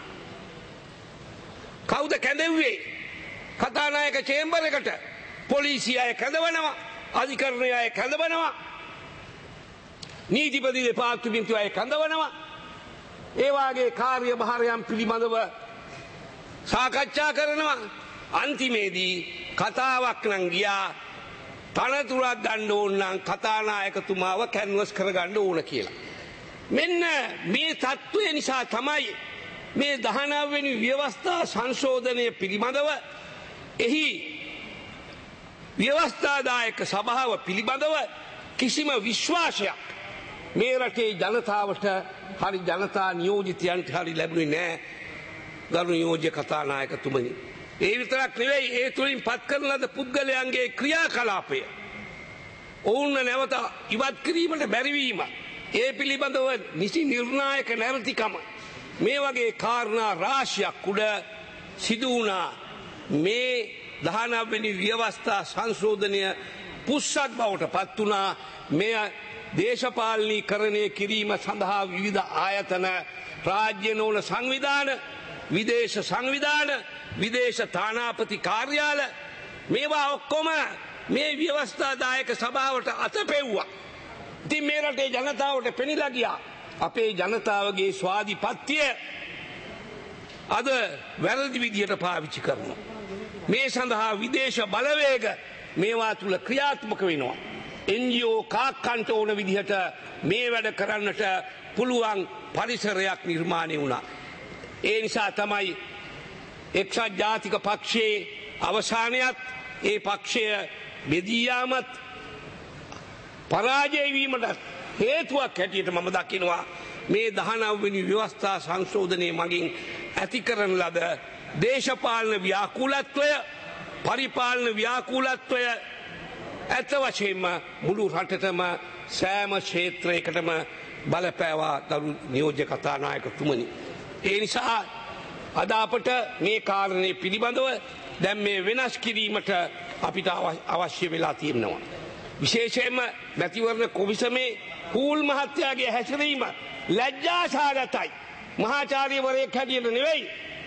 කවුද කැඳෙව්වේ? කතානායක චේම්බර් එකට පොලිසිය අය කැඳවනවා, අධිකරණය අය කැඳවනවා, නීතිපති දෙපාර්තමේන්තුව අය කැඳවනවා. ඒ වාගේ කාර්යභාරයන් පිළිබඳව සාකච්ඡා කරනවා. අන්තිමේදී කතාවක් නම් ගියා තනතුරක් ගන්න ඕන නම් කතානායකතුමාව කැන්වස් කරගන්න ඕන කියලා. මෙන්න මේ තත්ත්වය නිසා තමයි මේ දහනව වෙනි ව්‍යවස්ථා සංශෝධනය පිළිබඳව එහි ව්‍යවස්ථාදායක සභාව පිළිබඳව කිසිම විශ්වාසයක් මේ රටේ ජනතාවට හරි ජනතා නියෝජිතයන්ට හරි ලැබුණේ නැහැ ගරු නියෝජ්‍ය කතානායකතුමනි. ඒ විතරක් නෙවෙයි ඒ තුලින් පත් කරන ලද පුද්ගලයන්ගේ ක්‍රියාකලාපය ඔවුන් නැවත ඉවත් කිරීමට බැරිවීම ඒ පිළිබඳව නිසි නිර්ණායක නැවතිකම මේ වගේ කාරණා රාශියක් උඩ සිදු වුණා. මේ දහනව වෙනි ව්‍යවස්ථා සංශෝධනය පුස්සක් බවට පත් වුණා. මෙය දේශපාලනීකරණය කිරීම සඳහා විවිධ ආයතන රාජ්‍ය නොවන සංවිධාන විදේශ සංවිධාන විදේශ තානාපති කාර්යාල මේවා ඔක්කොම මේ ව්‍යවස්ථාදායක සභාවට අතපෙව්වා. ඉතින් මේ රටේ ජනතාවට පෙනිලා ගියා අපේ ජනතාවගේ ස්වාධිපත්‍ය අද වැරදි විදියට පාවිච්චි කරනවා. මේ සඳහා විදේශ බලවේග මේවා තුල ක්‍රියාත්මක වෙනවා. එන් ජී ඕ කාක්කන්ට ඕන විදිහට මේ වැඩ කරන්නට පුළුවන් පරිසරයක් නිර්මාණය වුණා. ඒ නිසා තමයි එක්සත් ජාතික පක්ෂයේ අවසානයත් ඒ පක්ෂය බෙදී යාමත් පරාජය වීමට හේතුවක් හැටියට මම දකිනවා මේ දහනව වෙනි ව්‍යවස්ථා සංශෝධනයේ මගින් ඇති කරන ලද දේශපාලන ව්‍යාකූලත්වය පරිපාලන ව්‍යාකූලත්වය ඇත්ත වශයෙන්ම මුළු රටටම සෑම ක්ෂේත්‍රයකටම බලපෑවා දරු නියෝජ්‍ය කතානායකතුමනි. ඒ නිසා අද අපට මේ කාරණේ පිළිබඳව දැන් මේ වෙනස් කිරීමට අපිට අවශ්‍ය වෙලා තියෙනවා. විශේෂයෙන්ම මැතිවරණ කොමිසමේ හූල් මහත්තයාගේ හැසිරීම ලැජ්ජාසහගතයි. මහාචාර්යවරයෙක් හැටියට නෙවෙයි.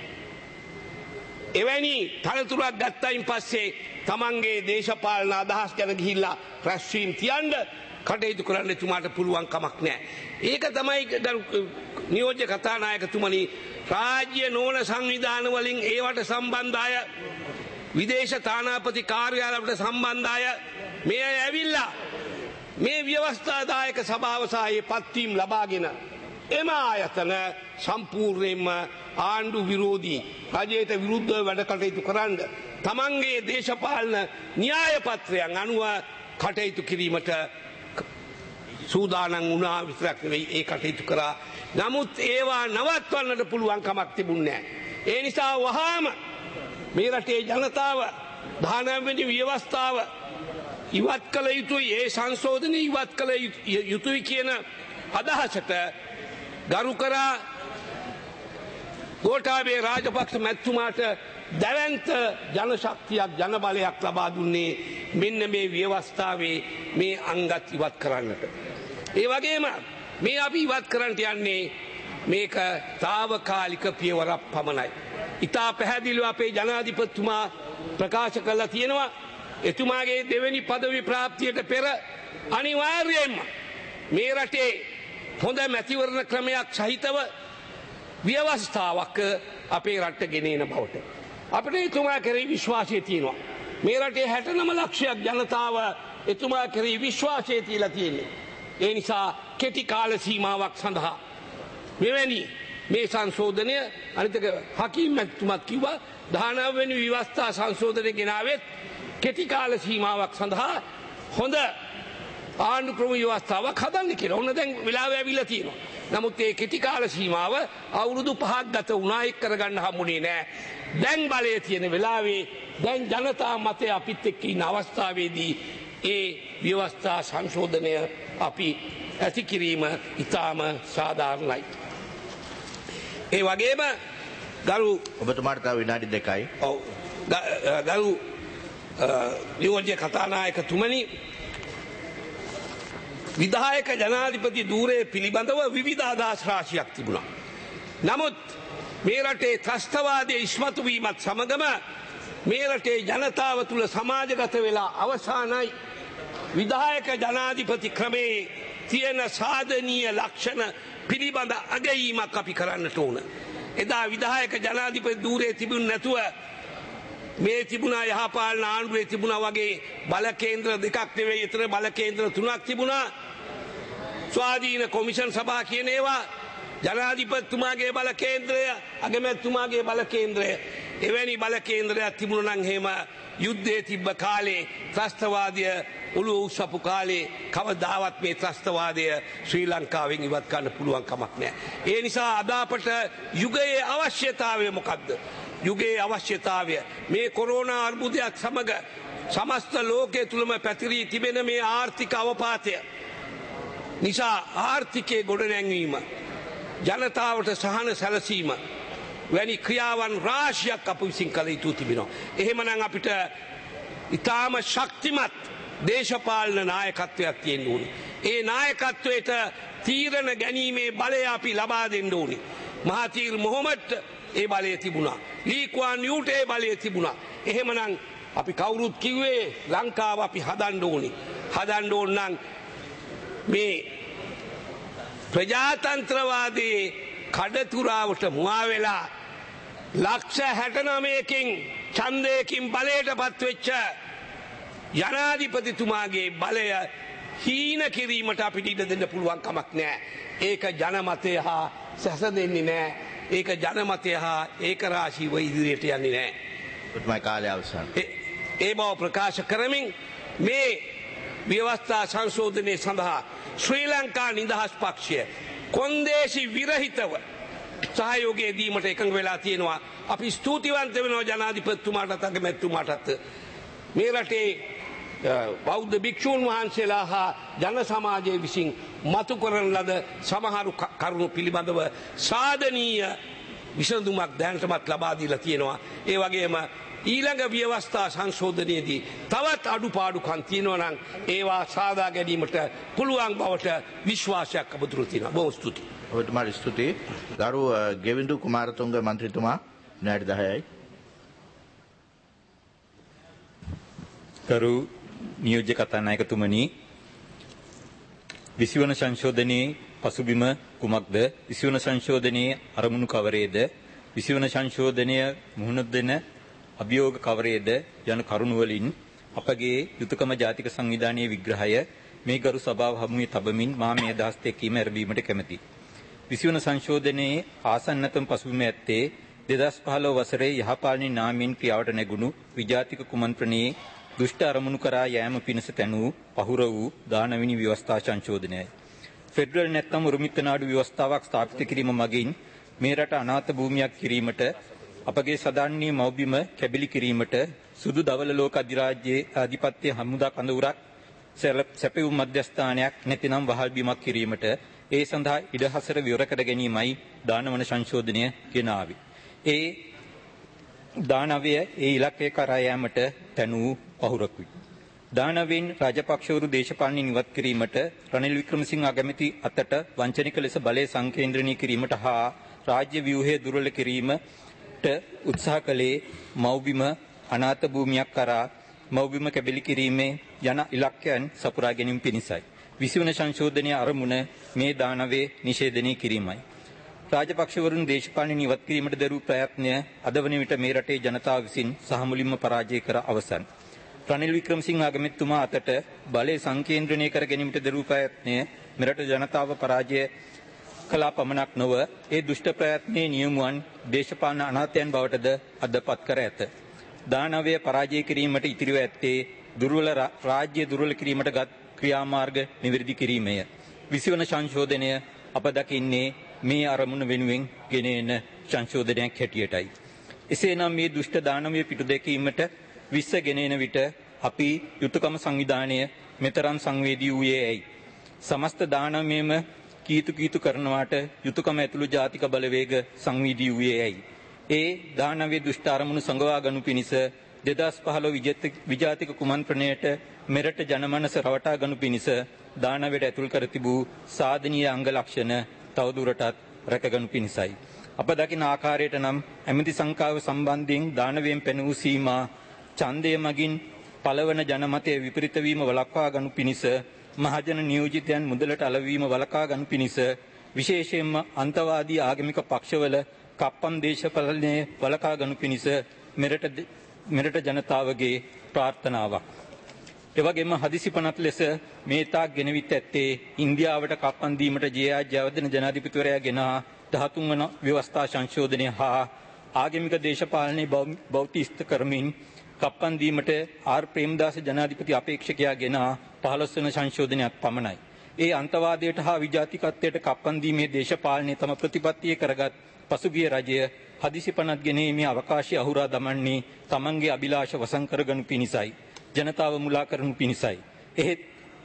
එවැනි තනතුරක් ගත්තයින් පස්සේ තමන්ගේ දේශපාලන අදහස් ගැන ගිහිල්ලා රැස්වීම් තියන්න කටයුතු කරන්න එතුමාට පුළුවන් කමක් නැහැ. ඒක තමයි නියෝජ්‍ය කතානායකතුමනි රාජ්‍ය නොවන සංවිධාන වලින් ඒවට සම්බන්ධ අය විදේශ තානාපති කාර්යාලවලට සම්බන්ධ අය මේ අය ඇවිල්ලා මේ ව්‍යවස්ථාදායක සභාව සහයේ පත්වීම් ලබාගෙන එම ආයතන සම්පූර්ණයෙන්ම ආණ්ඩු විරෝධී රජයට විරුද්ධව වැඩ කටයුතු කරන්න තමන්ගේ දේශපාලන න්‍යාය පත්‍රයන් අනුව කටයුතු කිරීමට සූදානම් වුණා විතරක් නෙවෙයි ඒ කටයුතු කරා. නමුත් ඒවා නවත්වන්නට පුළුවන් කමක් තිබුණේ නැහැ. ඒ නිසා වහාම මේ රටේ ජනතාව දහනව වෙනි ව්‍යවස්ථාව ඉවත් කළ යුතුයි, ඒ සංශෝධනය ඉවත් කළ යුතුයි කියන අදහසට ගරු කරා ගෝඨාභය රාජපක්ෂ මැතිතුමාට දැවැන්ත ජනශක්තියක් ජනබලයක් ලබා දුන්නේ මෙන්න මේ ව්‍යවස්ථාවේ මේ අංගත් ඉවත් කරන්නට. ඒ වගේම මේ අපි ඉවත් කරන්නට යන්නේ මේක తాවකාලික පියවරක් පමණයි. ඉතා පැහැදිලිව අපේ ජනාධිපතිතුමා ප්‍රකාශ කළා තියෙනවා එතුමාගේ දෙවෙනි පදවි ප්‍රාප්තියට පෙර අනිවාර්යයෙන්ම මේ රටේ හොඳ මැතිවරණ ක්‍රමයක් සහිතව ව්‍යවස්ථාවක් අපේ රටට ගෙනෙන බවට අපිට එතුමා කෙරෙහි විශ්වාසය තියෙනවා. මේ රටේ හැටනම ලක්ෂයක් ජනතාව එතුමා කෙරෙහි විශ්වාසය තියලා තියෙන්නේ. ඒ නිසා කෙටි කාල සීමාවක් සඳහා මෙවැනි මේ සංශෝධනය අනිතක හකීම් මැතිතුමත් කිව්වා දහනව වෙනි ව්‍යවස්ථා සංශෝධනය ගෙනාවෙත් කෙටි කාල සීමාවක් සඳහා හොඳ ආණ්ඩු ක්‍රම ව්‍යවස්ථාවක් හදන්න කියලා. ඔන්න දැන් වෙලාව ඇවිල්ලා තියෙනවා. නමුත් ඒ කෙටි කාල සීමාව අවුරුදු පහක් ගත වුණා එක් කරගන්න හම්බුනේ නෑ. දැන් බලයේ තියෙන වෙලාවේ දැන් ජනතා මතය අපිත් එක්ක ඉන්න අවස්ථාවේදී ඒ ව්‍යවස්ථා සංශෝධනය අපි ඇති කිරීම ඉතාම සාධාරණයි. ඒ වගේම ගරු
ඔබතුමාට තව විනාඩි දෙකයි.
ඔව් ගරු නියෝජ්‍ය කතානායකතුමනි විධායක ජනාධිපති ධූරයේ පිළිබඳව විවිධ අදහස් රාශියක් තිබුණා. නමුත් මේ රටේ ත්‍රස්තවාදයේ ඉස්මතු වීමත් සමගම මේ රටේ ජනතාව තුළ සමාජගත වෙලා අවසානයි විධායක ජනාධිපති ක්‍රමේ තියෙන සාධනීය ලක්ෂණ පිළිබඳ අගයීමක් අපි කරන්නට ඕන. එදා විධායක ජනාධිපති ධූරයේ තිබුණ නැතුව මේ තිබුණා යහපාලන ආණ්ඩුවේ තිබුණා වගේ බල කේන්ද්‍ර දෙකක් නෙවෙයි ඊතර බල කේන්ද්‍ර තුනක් තිබුණා. ස්වාධීන කොමිෂන් සභා කියන ඒවා ජනාධිපතිතුමාගේ බල කේන්ද්‍රය අගමැතිතුමාගේ බල කේන්ද්‍රය එවැනි බල කේන්ද්‍රයක් තිබුණා නම් එහෙම යුද්ධයේ තිබ්බ කාලේ ත්‍රස්තවාදය ඔළුව උස්සපු කාලේ කවදාවත් මේ ත්‍රස්තවාදය ශ්‍රී ලංකාවෙන් ඉවත් කරන්න පුළුවන් කමක් නැහැ. ඒ නිසා අද අපට යුගයේ අවශ්‍යතාවය මොකද්ද? යුගයේ අවශ්‍යතාවය මේ කොරෝනා අර්බුදයක් සමග සමස්ත ලෝකයේ තුලම පැතිරී තිබෙන මේ ආර්ථික අවපාතය නිසා ආර්ථිකයේ ගොඩනැංවීම ජනතාවට සහන සැලසීම වැනි ක්‍රියාවන් රාශියක් අප විසින් කළ යුතු තිබෙනවා. එහෙමනම් අපිට ඊටාම ශක්තිමත් දේශපාලන නායකත්වයක් තියෙන්න ඕනේ. ඒ නායකත්වයට තීරණ ගැනීමේ බලය අපි ලබා දෙන්න ඕනේ. මහතීර් මොහොමඩ් ඒ බලය තිබුණා. ලී කුවාන් යූට ඒ බලය තිබුණා. එහෙමනම් අපි කවුරුත් කිව්වේ ලංකාව අපි හදන්න ඕනි. හදන්න ඕන නම් මේ ප්‍රජාතන්ත්‍රවාදී කඩතුරාවට මුවා වෙලා ලක්ෂ හැටනවයකින් ඡන්දයකින් බලයට පත්වෙච්ච ජනාධිපතිතුමාගේ බලය හීන කිරීමට අපිට ඉඩ දෙන්න පුළුවන් කමක් නැහැ. ඒක ජනමතය හා සැසඳෙන්නේ නැහැ. ඒක ජනමතය හා ඒකරාශීව ඉදිරියට යන්නේ නැහැ.
ඔබතුමාගේ කාලය අවසන්.
ඒ බව ප්‍රකාශ කරමින් මේ ව්‍යවස්ථා සංශෝධනය සඳහා ශ්‍රී ලංකා නිදහස් පක්ෂය කොන්දේසි විරහිතව සහයෝගය දීමට එකඟ වෙලා තියෙනවා. අපි ස්තුතිවන්ත වෙනවා ජනාධිපතිතුමාටත් අගමැතිතුමාටත්. මේ රටේ බෞද්ධ භික්ෂූන් වහන්සේලා හා ජන සමාජය විසින් මතු කරන ලද සමහරු කරුණු පිළිබඳව සාධනීය විසඳුමක් දැනටමත් ලබා දීලා තියෙනවා. ඒ වගේම ඊළඟ ව්‍යවස්ථා සංශෝධනයේදී තවත් අඩුපාඩුකම් තියෙනවා නම් ඒවා සාදා ගැනීමට පුළුවන් බවට විශ්වාසයක් අපතුරු තියෙනවා. බොහොම ස්තුතියි.
ඔබතුමාට ස්තුතියි. ගරු ගෙවිඳු කුමාරතුංග මන්ත්‍රීතුමා විනාඩි දහයයි.
ගරු නියෝජ්‍ය කතානායකතුමනි, විසිවන සංශෝධනයේ පසුබිම කුමක්ද? විසිවන සංශෝධනයේ අරමුණු කවරේද? විසිවන සංශෝධනය මුහුණ දෙන අභියෝග කවරේද යන කරුණු වලින් අපගේ යුතුයකම ජාතික සංවිධානයේ විග්‍රහය මේ ගරු සභාව හමුවේ තබමින් මා මේ අදහස් දෙකීම ඇරඹීමට කැමැති. විසිවන සංශෝධනයේ ආසන්නතම පසුබිම ඇත්තේ දෙදහස් පහළොව වසරේ යහපාලනී නාමයෙන් ක්‍රියාවට නැගුණු විජාතික කුමන්ත්‍රණයේ දුෂ්ට අරමුණු කරා යෑම පිණිස තැනූ පහුර වූ දානවිනි ව්‍යවස්ථා සංශෝධනයයි. ෆෙඩරල් නැත්නම් උරුමිත නාඩු ව්‍යවස්ථාවක් ස්ථාපිත කිරීම මගින් මේ රට අනාථ භූමියක් කිරීමට, අපගේ සදාන්නේ මව්බිම කැබිලි කිරීමට, සුදු දවල ලෝක අධිරාජ්‍යයේ ආධිපත්‍ය හමුදා කඳවුරක් සැපයුම් මධ්‍යස්ථානයක් නැතිනම් වහල් බිමක් කිරීමට, ඒ සඳහා ඉඩහසර විවර කර ගැනීමයි දානවන සංශෝධනය ගෙන ආවේ. ඒ දානවය ඒ ඉලක්කය කරා යාමට තැනූ පහුරකුයි. දානවෙන් රාජපක්ෂවරු දේශපාලනින් ඉවත් කිරීමට, රනිල් වික්‍රමසිංහ අගමැති අතට වංචනික ලෙස බලය සංකේන්ද්‍රණය කිරීමට හා රාජ්‍ය ව්‍යුහය දුර්වල කිරීමට උත්සාහ කළේ මව්බිම අනාථ භූමියක් කරා මව්බිම කැබලි කිරීමේ යන ඉලක්කයන් සපුරා ගැනීම පිණිසයි. විසිවන සංශෝධනයේ අරමුණ මේ දානවේ නිෂේධනය කිරීමයි. රාජපක්ෂවරුන් දේශපාලනින් ඉවත් කිරීමට දරූ ප්‍රයත්නය අද වන විට මේ රටේ ජනතාව විසින් සහ මුලින්ම පරාජය කර අවසන්. රනිල් වික්‍රමසිංහ අගමැතිතුමා අතට බලය සංකේන්ද්‍රණය කර ගැනීමට දරූ ප්‍රයත්නය මෙරට ජනතාව පරාජය කළා පමණක් නොව ඒ දුෂ්ට ප්‍රයත්නයේ නියමුවන් දේශපාලන අනාථයන් බවටද අදපත් කර ඇත. දානවය පරාජය කිරීමට ඉතිරිව ඇත්තේ දුර්වල රාජ්‍ය දුර්වල කිරීමට ගත් ක්‍රියාමාර්ග නිවැරදි කිරීමය. විසිවන සංශෝධනය අප දකින්නේ මේ අරමුණ වෙනුවෙන් ගෙන එන සංශෝධනයක් හැටියටයි. එසේනම් මේ දුෂ්ට දානවය පිටු දැකීමට විශ්ස ගෙන එන විට අපි යුතුයකම සංවිධානය මෙතරම් සංවේදී වූයේ ඇයි? සමස්ත දානමයම කීතු කීතු කරනවාට යුතුයකම ඇතුළු ජාතික බලවේග සංවේදී වූයේ ඇයි? ඒ දානවයේ දුෂ්ට අරමුණු සංගවා ගනු පිණිස දෙදහස් පහළොව විජාතික කුමන්ත්‍රණයට මෙරට ජනමනස රවටා ගනු පිණිස දානවයට ඇතුල් කර තිබූ සාධනීය අංග ලක්ෂණ තවදුරටත් රැකගනු පිණිසයි. අප දකින ආකාරයට නම් ඇමති සංඛ්‍යාව සම්බන්ධයෙන් දානවයෙන් පැන වූ සීමා ඡන්දය මගින් පළවන ජනමතය විපරිත වීම වළක්වා ගනු පිණිස, මහජන නියෝජිතයන් මුදලට අලවීම වළකා ගනු පිණිස, විශේෂයෙන්ම අන්තවාදී ආගමික පක්ෂවල කප්පම් දේශපාලනය වළකා ගනු පිණිස මෙරට මෙරට ජනතාවගේ ප්‍රාර්ථනාවක්. එවැගේම හදිසි පනත් ලෙස මේ තාක් ගෙනවිත් ඇත්තේ ඉන්දියාවට කප්පම් දීමට ජේ.ආර්. ජයවර්ධන ජනාධිපතිවරයා ගෙන දහතුන් වන ව්‍යවස්ථා සංශෝධනය හා ආගමික දේශපාලනයේ බෞද්ධිස්ත කරමින් කප්පම් දීමට ආර්. ප්‍රේමදාස ජනාධිපති අපේක්ෂකයා ගෙන පහළොස් වන සංශෝධනයක් පමණයි. ඒ අන්තවාදයට හා විජාතිකත්වයට කප්පම් දීමේ දේශපාලනයේ තම ප්‍රතිපත්තිය කරගත් පසුගිය රජය හදිසි පනත් ගෙනීමේ අවකාශය අහුරා දමන්නේ තමන්ගේ අභිලාෂ වසන් කරගනු පිණිසයි. ජනතාව මුලා කරනු පිණිසයි. එහෙත්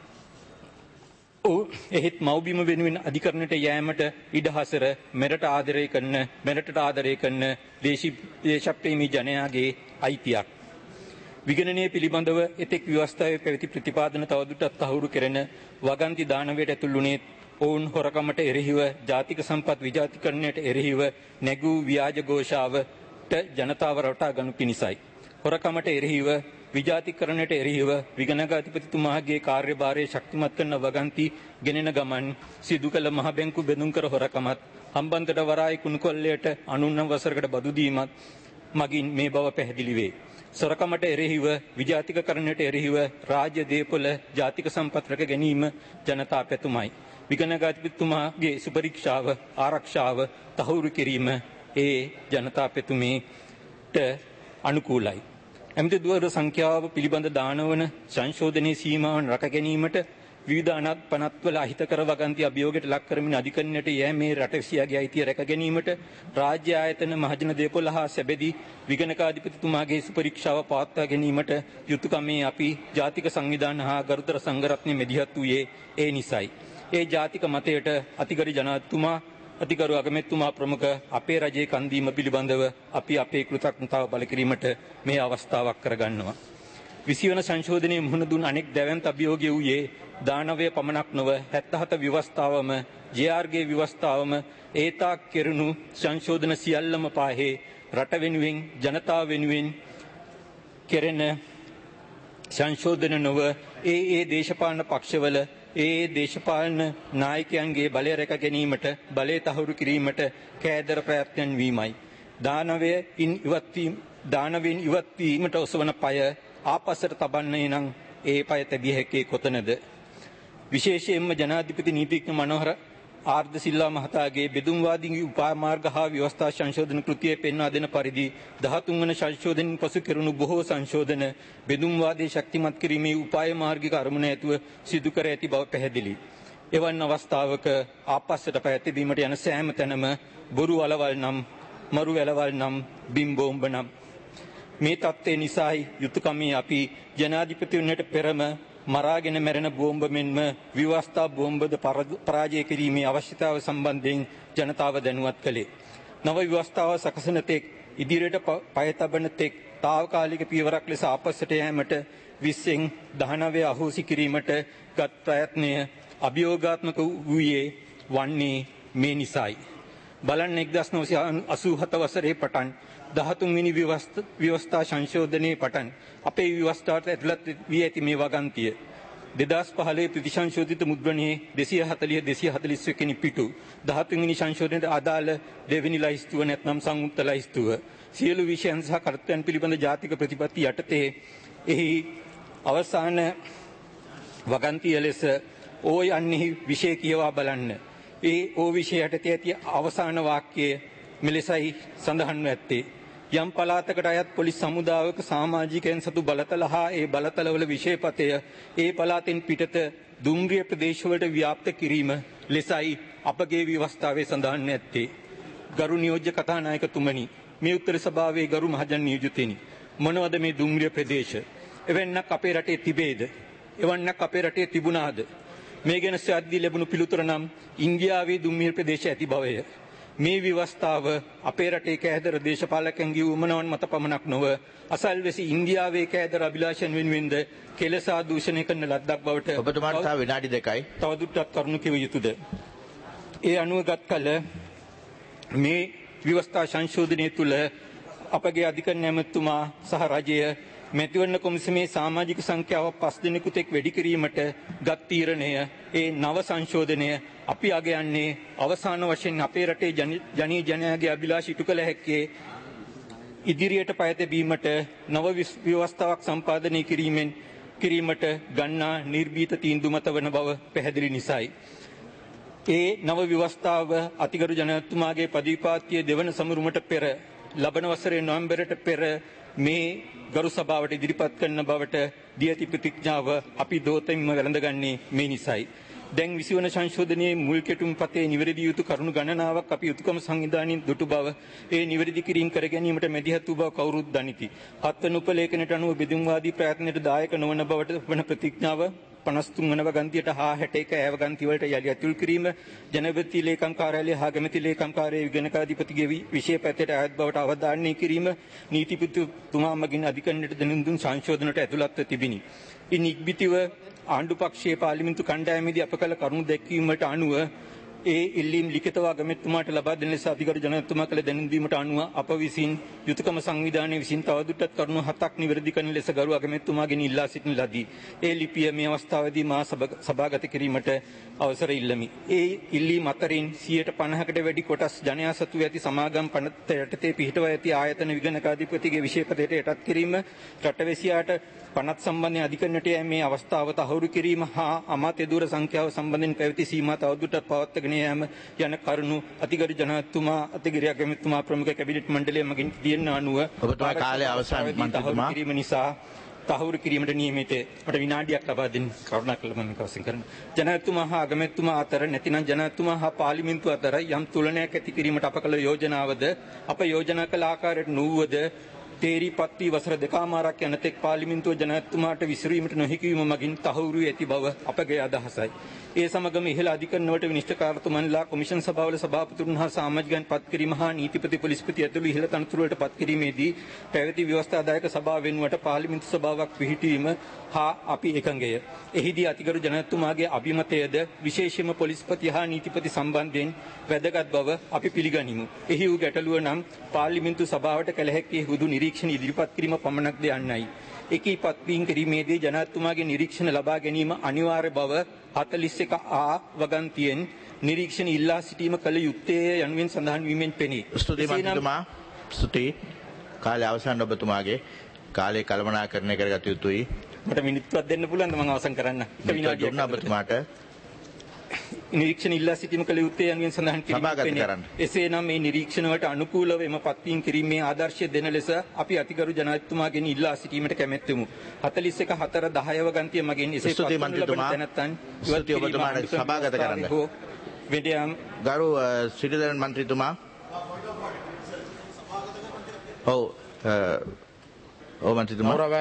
එහෙත් මව්බිම වෙනුවෙන් අධිකරණයට යෑමට ඉඩහසර මෙරට ආදරය කරන මෙරටට ආදරය කරන දේශප්‍රේමී ජනයාගේ අයිතියක්. විගණනය පිළිබඳව එතෙක් ව්‍යවස්ථාවේ පැවති ප්‍රතිපාදන තවදුරටත් තහවුරු කෙරෙන වගන්ති දානවයට ඇතුළුනේ ඔවුන් හොරකමට එරෙහිව ජාතික සම්පත් විජාතිකරණයට එරෙහිව නැගූ ව්‍යාජ ഘോഷාවට ජනතාව රවටා ගනු පිණිසයි. හොරකමට එරෙහිව විජාතිකරණයට එරෙහිව විගණකාධිපතිතුමාගේ කාර්යභාරය ශක්තිමත් කරන වගන්ති ගෙනෙන ගමන් සිදු කළ මහ බැංකු බෙදුම් කර හොරකමත් හම්බන්තොට වරායි කුණුකොල්ලයට අනුන්නම් වසරකට බදු දීමත් මගින් මේ බව පැහැදිලි වේ. සොරකමට එරෙහිව විජාතිකකරණයට එරෙහිව රාජ්‍ය දේපොළ ජාතික සම්පත් රැක ගැනීම ජනතා පැතුමයි. විගණකාධිපතිතුමාගේ සුපරීක්ෂාව ආරක්ෂාව තහවුරු කිරීම ඒ ජනතා පැතුමේට අනුකූලයි. ඇමති දුවර සංඛ්‍යාව පිළිබඳ දානවන සංශෝධනයේ සීමාවන් රැක ගැනීමට විවිධ අනත් පනත්වල අහිතකර වගන්ති අභියෝගයට ලක් කරමින් අධිකරණයට යෑමේ රටසියාගේ අයිතිය රැක ගැනීමට රාජ්‍ය ආයතන මහජන දේපොළ හා සැබැදී විගණකාධිපතිතුමාගේ සුපරීක්ෂාව පවත්වා ගැනීමට යුතුයකමේ අපි ජාතික සංවිධාන හා ගරුතර සංඝරත්නය මෙදිහත් වූයේ ඒ නිසයි. ඒ ජාතික මතයට අතිගරු ජනාධිපතිතුමා අතිගරු අගමැතිතුමා ප්‍රමුඛ අපේ රජයේ කන්දීම පිළිබඳව අපි අපේ කෘතඥතාව බල කිරීමට මේ අවස්ථාවක් කරගන්නවා. විසිවන සංශෝධනයේ මුහුණ දුන් අනෙක් දැවැන්ත අභියෝගය වූයේ දානවය පමණක් නොව හැත්තහත ව්‍යවස්ථාවම ජේ ආර්ගේ ව්‍යවස්ථාවම ඒතාක් කෙරුණු සංශෝධන සියල්ලම පාහේ රට වෙනුවෙන් ජනතාව වෙනුවෙන් කෙරෙන සංශෝධන නොව ඒ ඒ දේශපාලන පක්ෂවල ඒ දේශපාලන නායකයන්ගේ බලය රැක ගැනීමට බලය තහවුරු කිරීමට කෑදර ප්‍රයත්නයන් වීමයි. දානවයෙන් ඉවත් වීම දානවයෙන් ඉවත් වීමට ඔසවන පය ආපස්සට තබන්නේ නම් ඒ පය තැබිය හැකේ කොතනද? විශේෂයෙන්ම ජනාධිපති නීතිඥ මනෝහර ආර්ද සිල්වා මහතාගේ බෙදුම්වාදී උපාමාර්ග හා ව්‍යවස්ථා සංශෝධන කෘතියේ පෙන්වා දෙන පරිදි දහතුන් වන සංශෝධනයෙන් පසු කෙරුණු බොහෝ සංශෝධන බෙදුම්වාදී ශක්තිමත් කිරීමේ උපාය මාර්ගික අරමුණ ඇතුව සිදු කර ඇති බව පැහැදිලි. එවන් අවස්ථාවක ආපස්සට පය තැබීමට යන සෑම තැනම බොරු වලවල් නම් මරු වැලවල් නම් බිම්බෝම්බ නම් මේ තත්ත්වය නිසායි යුතුයකමේ අපි ජනාධිපති වුණට පෙරම මරාගෙන මැරෙන බෝම්බ මෙන්ම විවස්ථා බෝම්බද පරාජය කිරීමේ අවශ්‍යතාව සම්බන්ධයෙන් ජනතාව දැනුවත් කළේ. නව විවස්ථාව සකසන තෙක් ඉදිරියට පය තබන තෙක් తాවකාලික පියවරක් ලෙස ආපස්සට යෑමට විස්සෙන් දහනවය අහෝසි කිරීමට ගත් ප්‍රයත්නය අභියෝගාත්මක වූයේ වන්නේ මේ නිසායි. බලන්න එක්දහස් නවසිය අසූ හත වසරේ පටන් දහතුන් වෙනි ව්‍යවස්ථා සංශෝධනයේ පටන් අපේ ව්‍යවස්ථාවට ඇතුළත් වී ඇති මේ වගන්තිය දෙදහස් පහළොව ප්‍රතිසංශෝධිත මුද්‍රණයේ දෙසිය හතළිහ දෙසිය හතළිස් වෙනි පිටු දහතුන් වෙනි සංශෝධනයට අදාළ දෙවෙනි ලයිස්තුව නැත්නම් සංයුක්ත ලයිස්තුව සියලු විෂයන් සහ කර්තව්‍යයන් පිළිබඳ ජාතික ප්‍රතිපත්ති යටතේ එහි අවසාන වගන්තිය ලෙස ඕ යන්නේ විෂය කියවා බලන්න. ඒ ඕ විෂය යටතේ ඇති අවසාන වාක්‍යය මෙලෙසයි සඳහන්ව ඇත්තේ. යම් පළාතකට අයත් පොලිස් සමුදායක සමාජිකයන් සතු බලතල හා ඒ බලතලවල විෂයපතය ඒ පළාතෙන් පිටත දුම්රිය ප්‍රදේශවලට ව්‍යාප්ත කිරීම ලෙසයි අපගේ ව්‍යවස්ථාවේ සඳහන් ඇත්තේ. ගරු නියෝජ්‍ය කතානායකතුමනි, මේ උත්තර සභාවේ ගරු මහජන නියෝජිතෙනි, මොනවද මේ දුම්රිය ප්‍රදේශ? එවන්නක් අපේ රටේ තිබේද? එවන්නක් අපේ රටේ තිබුණාද? මේ ගැන සාද්දී ලැබුණු පිළිතුර නම් ඉන්දියාවේ දුම්රිය ප්‍රදේශ ඇති බවය. මේ ව්‍යවස්ථාව අපේ රටේ කෑදර දේශපාලකයන්ගේ උමනාවන් මත පමණක් නොව අසල්වැසි ඉන්දියාවේ කෑදර අභිලාෂයන් වෙනුවෙන්ද කෙලසා දූෂණය කරන ලද්දක් බවට
ඔබතුමාට තව විනාඩි දෙකයි
තවදුරටත් කරුණු කිව යුතුද? ඒ අනුව ගත් කල මේ ව්‍යවස්ථා සංශෝධනය තුළ අපගේ අධිකරණ ඇමතුමා සහ රජය මැතිවරණ කොමිසමේ සමාජික සංඛ්‍යාව පස් දෙනෙකු තෙක් වැඩි කිරීමට ගත් තීරණය ඒ නව සංශෝධනය අපි අගයන්නේ අවසාන වශයෙන් අපේ රටේ ජනීය ජනයාගේ අභිලාෂ ඉටු කළ හැක්කේ ඉදිරියට පය තැබීමට නව ව්‍යවස්ථාවක් සම්පාදනය කිරීමෙන් කිරීමට ගන්නා නිර්භීත තීන්දුව මත වන බව පැහැදිලි නිසායි. ඒ නව ව්‍යවස්ථාව අතිගරු ජනාධිපතිතුමාගේ පදවිපාත්‍ය දෙවන සමරුමට පෙර ලබන වසරේ නොවැම්බරට පෙර මේ ගරු සභාවට ඉදිරිපත් කරන බවට දී ඇති ප්‍රතිඥාව අපි දෝතෙන්ම වැළඳගන්නේ මේ නිසයි. දැන් විසිවන සංශෝධනයේ මුල් කෙටුම් පතේ නිවැරදි යුතු කරුණු ගණනාවක් අපි යුතුයකම සංවිධානයෙන් දුටු බව ඒ නිවැරදි කිරීම කර ගැනීමට මැදිහත් වූ බව කවුරුත් දනිති. හත්වන උපලේඛනයට අනුව බෙදුම්වාදී ප්‍රයත්නයට දායක නොවන බවට වන ප්‍රතිඥාව පනස් තුන් වන වගන්තියට හා හැට එක ඈ වගන්ති වලට යලි ඇතුල් කිරීම ජනාධිපති ලේකම් කාර්යාලය හා ගමති ලේකම් කාර්යාලයේ විගණකාධිපතිගේ විෂය පැත්තට අයත් බවට අවධානය කිරීම නීතිපතිතුමා මගින් අධිකරණයට දැනුම් දුන් සංශෝධනයට ඇතුළත්ව තිබිනි. ඉන් ඉක්බිතිව ආණ්ඩු පක්ෂයේ පාර්ලිමේන්තු කණ්ඩායමේදී අප කළ කරුණු දැක්වීමට අනුව ඒ ඉල්ලීම් ලිඛිතව අගමැතිතුමාට ලබා දෙන ලෙස අධිකරු ජනාධිපතිතුමා කළ දැනුම් දීමට අනුව අප විසින් යුතුයකම සංවිධානයේ විසින් තවදුරටත් කරුණු හතක් නිවැරදි කරන ලෙස ගරු අගමැතිතුමාගෙන් ඉල්ලා සිටින ලදී. ඒ ලිපිය මේ අවස්ථාවේදී මා සභාගත කිරීමට අවසර ඉල්ලමි. ඒ ඉල්ලීම් අතරින් සියයට පනහකට වැඩි කොටස් ජනයා සතු ඇති සමාගම් පනත යටතේ පිහිටවා ඇති ආයතන විගණකාධිපතිගේ විශේෂපතයට යටත් කිරීම, රටවැසියාට පනත් සම්බන්ධයෙන් අධිකරණයට යෑමේ අවස්ථාව තහවුරු කිරීම හා අමාත්‍ය දුර සංඛ්‍යාව සම්බන්ධයෙන් පැවති සීමා තවදුරටත් පවත්වාගෙන යාම යන කරුණු අධිකරු ජනාධිපතිතුමා අතිගිරිය අගමැතිතුමා ප්‍රමුඛ කැබිනට් මණ්ඩලය මගින් තියෙන අනුව
ඔබතුමා කාලය අවසන් මන්ත්‍රීතුමා
කිරීම නිසා තහවුරු කිරීමට නියමිත මට විනාඩියක් ලබා දෙන්න කරුණාකරලා මම අවසන් කරනවා. ජනාධිපතිතුමා හා අගමැතිතුමා අතර නැතිනම් ජනාධිපතිතුමා හා පාර්ලිමේන්තුව අතර යම් තුලනයක් ඇති කිරීමට අප කළ යෝජනාවද අප යෝජනා කළ ආකාරයට නොවුවද තේරීපත් වී වසර දෙකමාරක් යනතෙක් පාර්ලිමේන්තුව ජනාධිපතිතුමාට විසිරීමට නොහැකි වීම මගින් තහවුරු ඇති බව අපගේ අදහසයි. ඒ සමගම ඉහළ අධිකරණවලට විනිශ්චයකාරතුමන්ලා කොමිෂන් සභාවල සභාපතිතුමන් හා සමාජිකයන් පත් කිරීම හා නීතිපති පොලිස්පති ඇතුළු ඉහළ තනතුරු වලට පත් කිරීමේදී පැවති ව්‍යවස්ථාදායක සභාව වෙනුවට පාර්ලිමේන්තු සභාවක් පිහිටීම හා අපි එකඟය. එහිදී අතිගරු ජනාධිපතිතුමාගේ අභිමතයද විශේෂයෙන්ම පොලිස්පති හා නීතිපති සම්බන්ධයෙන් වැදගත් බව අපි පිළිගනිමු. එහි වූ ගැටලුව නම් පාර්ලිමේන්තු සභාවට කළ හැකි හුදු නිරීක්ෂණ ඉදිරිපත් කිරීම පමණක්ද යන්නයි. එකී පත්වීම් කිරීමේදී ජනාධිපතිතුමාගේ නිරීක්ෂණ ලබා ගැනීම අනිවාර්ය බව හතළිස් එක ආ වගන්තියෙන් නිරීක්ෂණ ඉල්ලා සිටීම කළ යුත්තේ යනුවෙන් සඳහන් වීමෙන් පෙනේ.
ස්තුතියි මන්ත්‍රීතුමා. ස්තුතියි. කාලය අවසන් ඔබතුමාගේ. කාලය කළමනාකරණය කරගත යුතුයි.
මට මිනිත්තුවක් දෙන්න පුළුවන්ද මම අවසන් කරන්න? එක විනාඩියක්
දුන්නා ඔබතුමාට.
නිරීක්ෂණ ඉල්ලා සිටීම කළ යුත්තේ යනුවෙන් සඳහන් කිරීම. එසේනම් මේ නිරීක්ෂණ වලට අනුකූලව එම පත්වීම් කිරීමේ ආදර්ශය දෙන ලෙස අපි අතිගරු ජනාධිපතිතුමාගෙන් ඉල්ලා සිටීමට කැමැත්තෙමු. හතළිස් එක හතර දහය වගන්තිය මගින් එසේ පත්වනු ලබන දැනත්තන්
ස්තුතියි ඔබතුමාට සභාගත කරන්න.
වෙඩියම්
ගරු සිරිදරන් මන්ත්‍රීතුමා. ඔව් ඔව් මන්ත්‍රීතුමා.
ගෞරව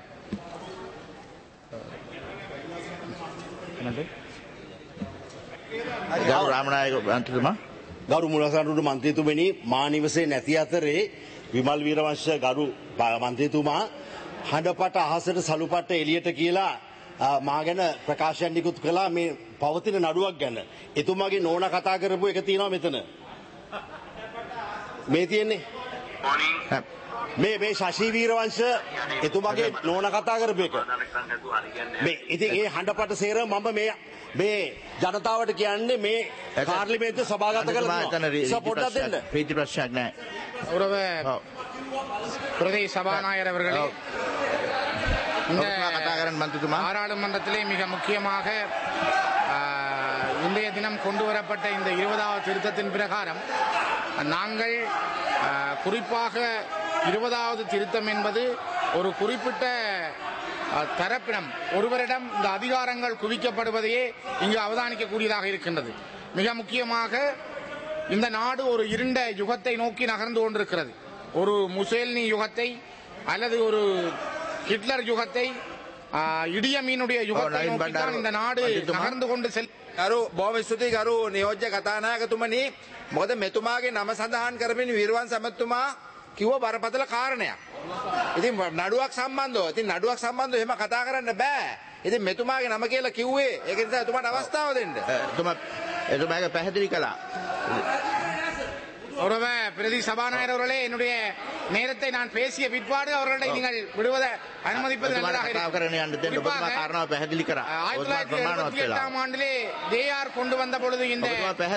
ගරු රාමනායක මන්ත්‍රීතුමා.
ගරු මුලසඳුරු මන්ත්‍රීතුමනි, මා නිවසේ නැති අතරේ විමල් වීරවංශ ගරු මන්ත්‍රීතුමා හඬපට අහසට සලුපට එළියට කියලා මා ගැන ප්‍රකාශයක් නිකුත් කළා මේ පවතින නඩුවක් ගැන. එතුමාගේ නෝනා කතා කරපු එක තියෙනවා මෙතන. මේ තියෙන්නේ මේ මේ ශශී වීරවංශ එතුමාගේ නෝනා කතා කරපු එක. මේ ඉතින් ඒ හඬපට සේර මම මේ මේ ජනතාවට කියන්නේ මේ පාර්ලිමේන්තු සභාගත කරනවා. සපෝට් දෙන්න.
ප්‍රීති ප්‍රශ්නයක් නැහැ.
ගෞරව பிரதேச சபாநாயகர் அவர்களே, இந்த பாராளுமன்றத்திலே மிக முக்கியமாக இன்றைய தினம் கொண்டு வரப்பட்ட இந்த இருபதாவது திருத்தத்தின் பிரகாரம் நாங்கள் குறிப்பாக இருபதாவது திருத்தம் என்பது ஒரு குறிப்பிட்ட தரப்பினம் ஒருவரிடம் இந்த அதிகாரங்கள் குவிக்கப்படுவதையே இங்கு அவதானிக்கக்கூடியதாக இருக்கின்றது. மிக முக்கியமாக இந்த நாடு ஒரு இருண்ட யுகத்தை நோக்கி நகர்ந்து கொண்டிருக்கிறது. ஒரு முசேல்னி யுகத்தை அல்லது ஒரு ஹிட்லர் யுகத்தை இடிய மீனுடைய யுகத்தை நோக்கி தான் இந்த நாடு நகர்ந்து கொண்டு செல்
ගරු බොහොම ස්තුතියි ගරු නියෝජ්‍ය කතානායකතුමනි. මොකද මෙතුමාගේ නම සඳහන් කරමින් වීරවංශ ඇමතුමා කිව්ව බරපතල කාරණයක්. ඉතින් නඩුවක් සම්බන්ධව ඉතින් නඩුවක් සම්බන්ධව එහෙම කතා කරන්න බෑ. ඉතින් මෙතුමාගේ නම කියලා කිව්වේ ඒක නිසා එතුමාට අවස්ථාව දෙන්න.
එතුමා එතුමාගේ පැහැදිලි කළා.
கௌரவ பிரதி சபாநாயகர் அவர்களே, என்னுடைய நேரத்தை நான் பேசிய பிற்பாடு அவர்களை நீங்கள் விடுவதை அனுமதிப்பது நல்லதாக இருக்கும். ஆயிரத்தி தொள்ளாயிரத்தி எழுபத்தி எட்டாம் ஆண்டிலே தேயார் கொண்டு வந்த பொழுது இந்த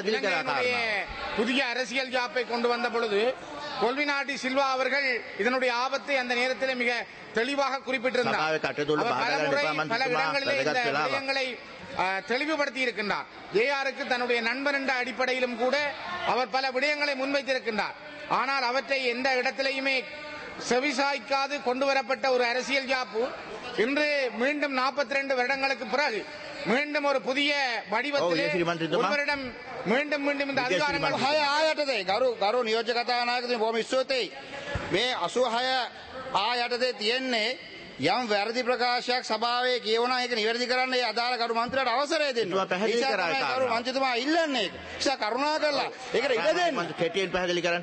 புதிய அரசியல் ஜாப்பை கொண்டு வந்த பொழுது கொல்விநாட்டி சில்வா அவர்கள் இதனுடைய ஆபத்தை அந்த நேரத்தில் மிக தெளிவாக குறிப்பிட்டிருந்தார். பல இடங்களிலே இந்த விடயங்களை தெளிவுபடுத்தி இருக்கின்றார். ஜேஆருக்கு தன்னுடைய நண்பன் என்ற அடிப்படையிலும் கூட அவர் பல விடயங்களை முன்வைத்திருக்கின்றார். ஆனால் அவற்றை எந்த இடத்திலேயுமே செவிசாய்க்காது கொண்டு வரப்பட்ட ஒரு அரசியல் ஜாப்பு இன்று மீண்டும் நாற்பத்தி ரெண்டு வருடங்களுக்கு பிறகு மீண்டும் ஒரு புதிய வடிவத்திலே ஒருவரிடம் மீண்டும் மீண்டும் இந்த அதிகாரங்கள்
ආයතදේ ගරු ගරු නියෝජ්‍ය කතානායකතුමනි බොහොම ස්තුතියි. මේ අසූහය ආයතදේ තියෙන්නේ යම් වැරදි ප්‍රකාශයක් සභාවේ කියවනවා ඒක නිවැරදි කරන්න ඒ අදාළ කරු මන්ත්‍රීට අවසරය දෙන්න.
පැහැදිලි කරා
කරු මන්ත්‍රීතුමා ඉල්ලන්නේ ඒක. නිසා කරුණාකරලා ඒකට ඉඩ දෙන්න.
කෙටියෙන් පැහැදිලි කරන්න.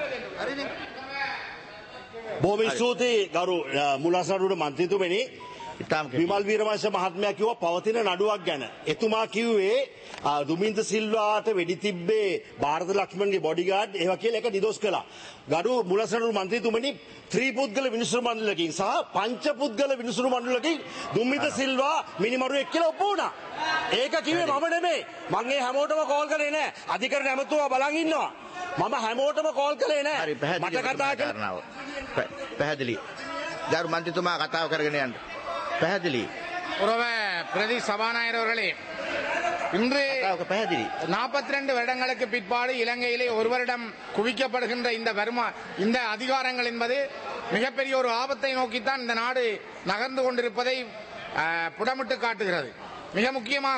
බොහොම ස්තුතියි ගරු මුලසඳුරු මන්ත්‍රීතුමනි. විමල් වීරවංශ මහත්මයා කිව්වා පවතින නඩුවක් ගැන. එතුමා කිව්වේ දුමින්ද සිල්වාට වෙඩි තිබ්බේ ಭಾರತ ලක්ෂ්මන්ගේ බොඩිගාඩ් ඒවා කියලා එක නිදොස් කළා. ගරු මුලසනරු මන්ත්‍රීතුමනි ත්‍රිපුද්ගල විනිසුරු මණ්ඩලකින් සහ පංච පුද්ගල විනිසුරු මණ්ඩලකින් දුමින්ද සිල්වා මිනිමරුවෙක් කියලා ඔප්පු වුණා. ඒක කිව්වේ මම නෙමෙයි. මම ඒ හැමෝටම කෝල් කරේ නෑ. අධිකරණ ඇමතුමා බලන් ඉන්නවා. මම හැමෝටම කෝල් කළේ නෑ. මට කතා කරනවා.
පැහැදිලි. ගරු මන්ත්‍රීතුමා කතාව කරගෙන යන්න. පැහැදිලி
உறவ பிரதி சபாநாயகர் அவர்களே, இன்று
පැහැදිලි
நாற்பத்தி ரெண்டு வருடங்களுக்கு பிற்பாடு இலங்கையிலே ஒரு வருடம் குவிக்கப்படுகின்ற இந்த வருமா இந்த அதிகாரங்கள் என்பது மிகப்பெரிய ஒரு ஆபத்தை நோக்கித்தான் இந்த நாடு நகர்ந்து கொண்டிருப்பதை புடமிட்டு காட்டுகிறது. மிக முக்கியமாக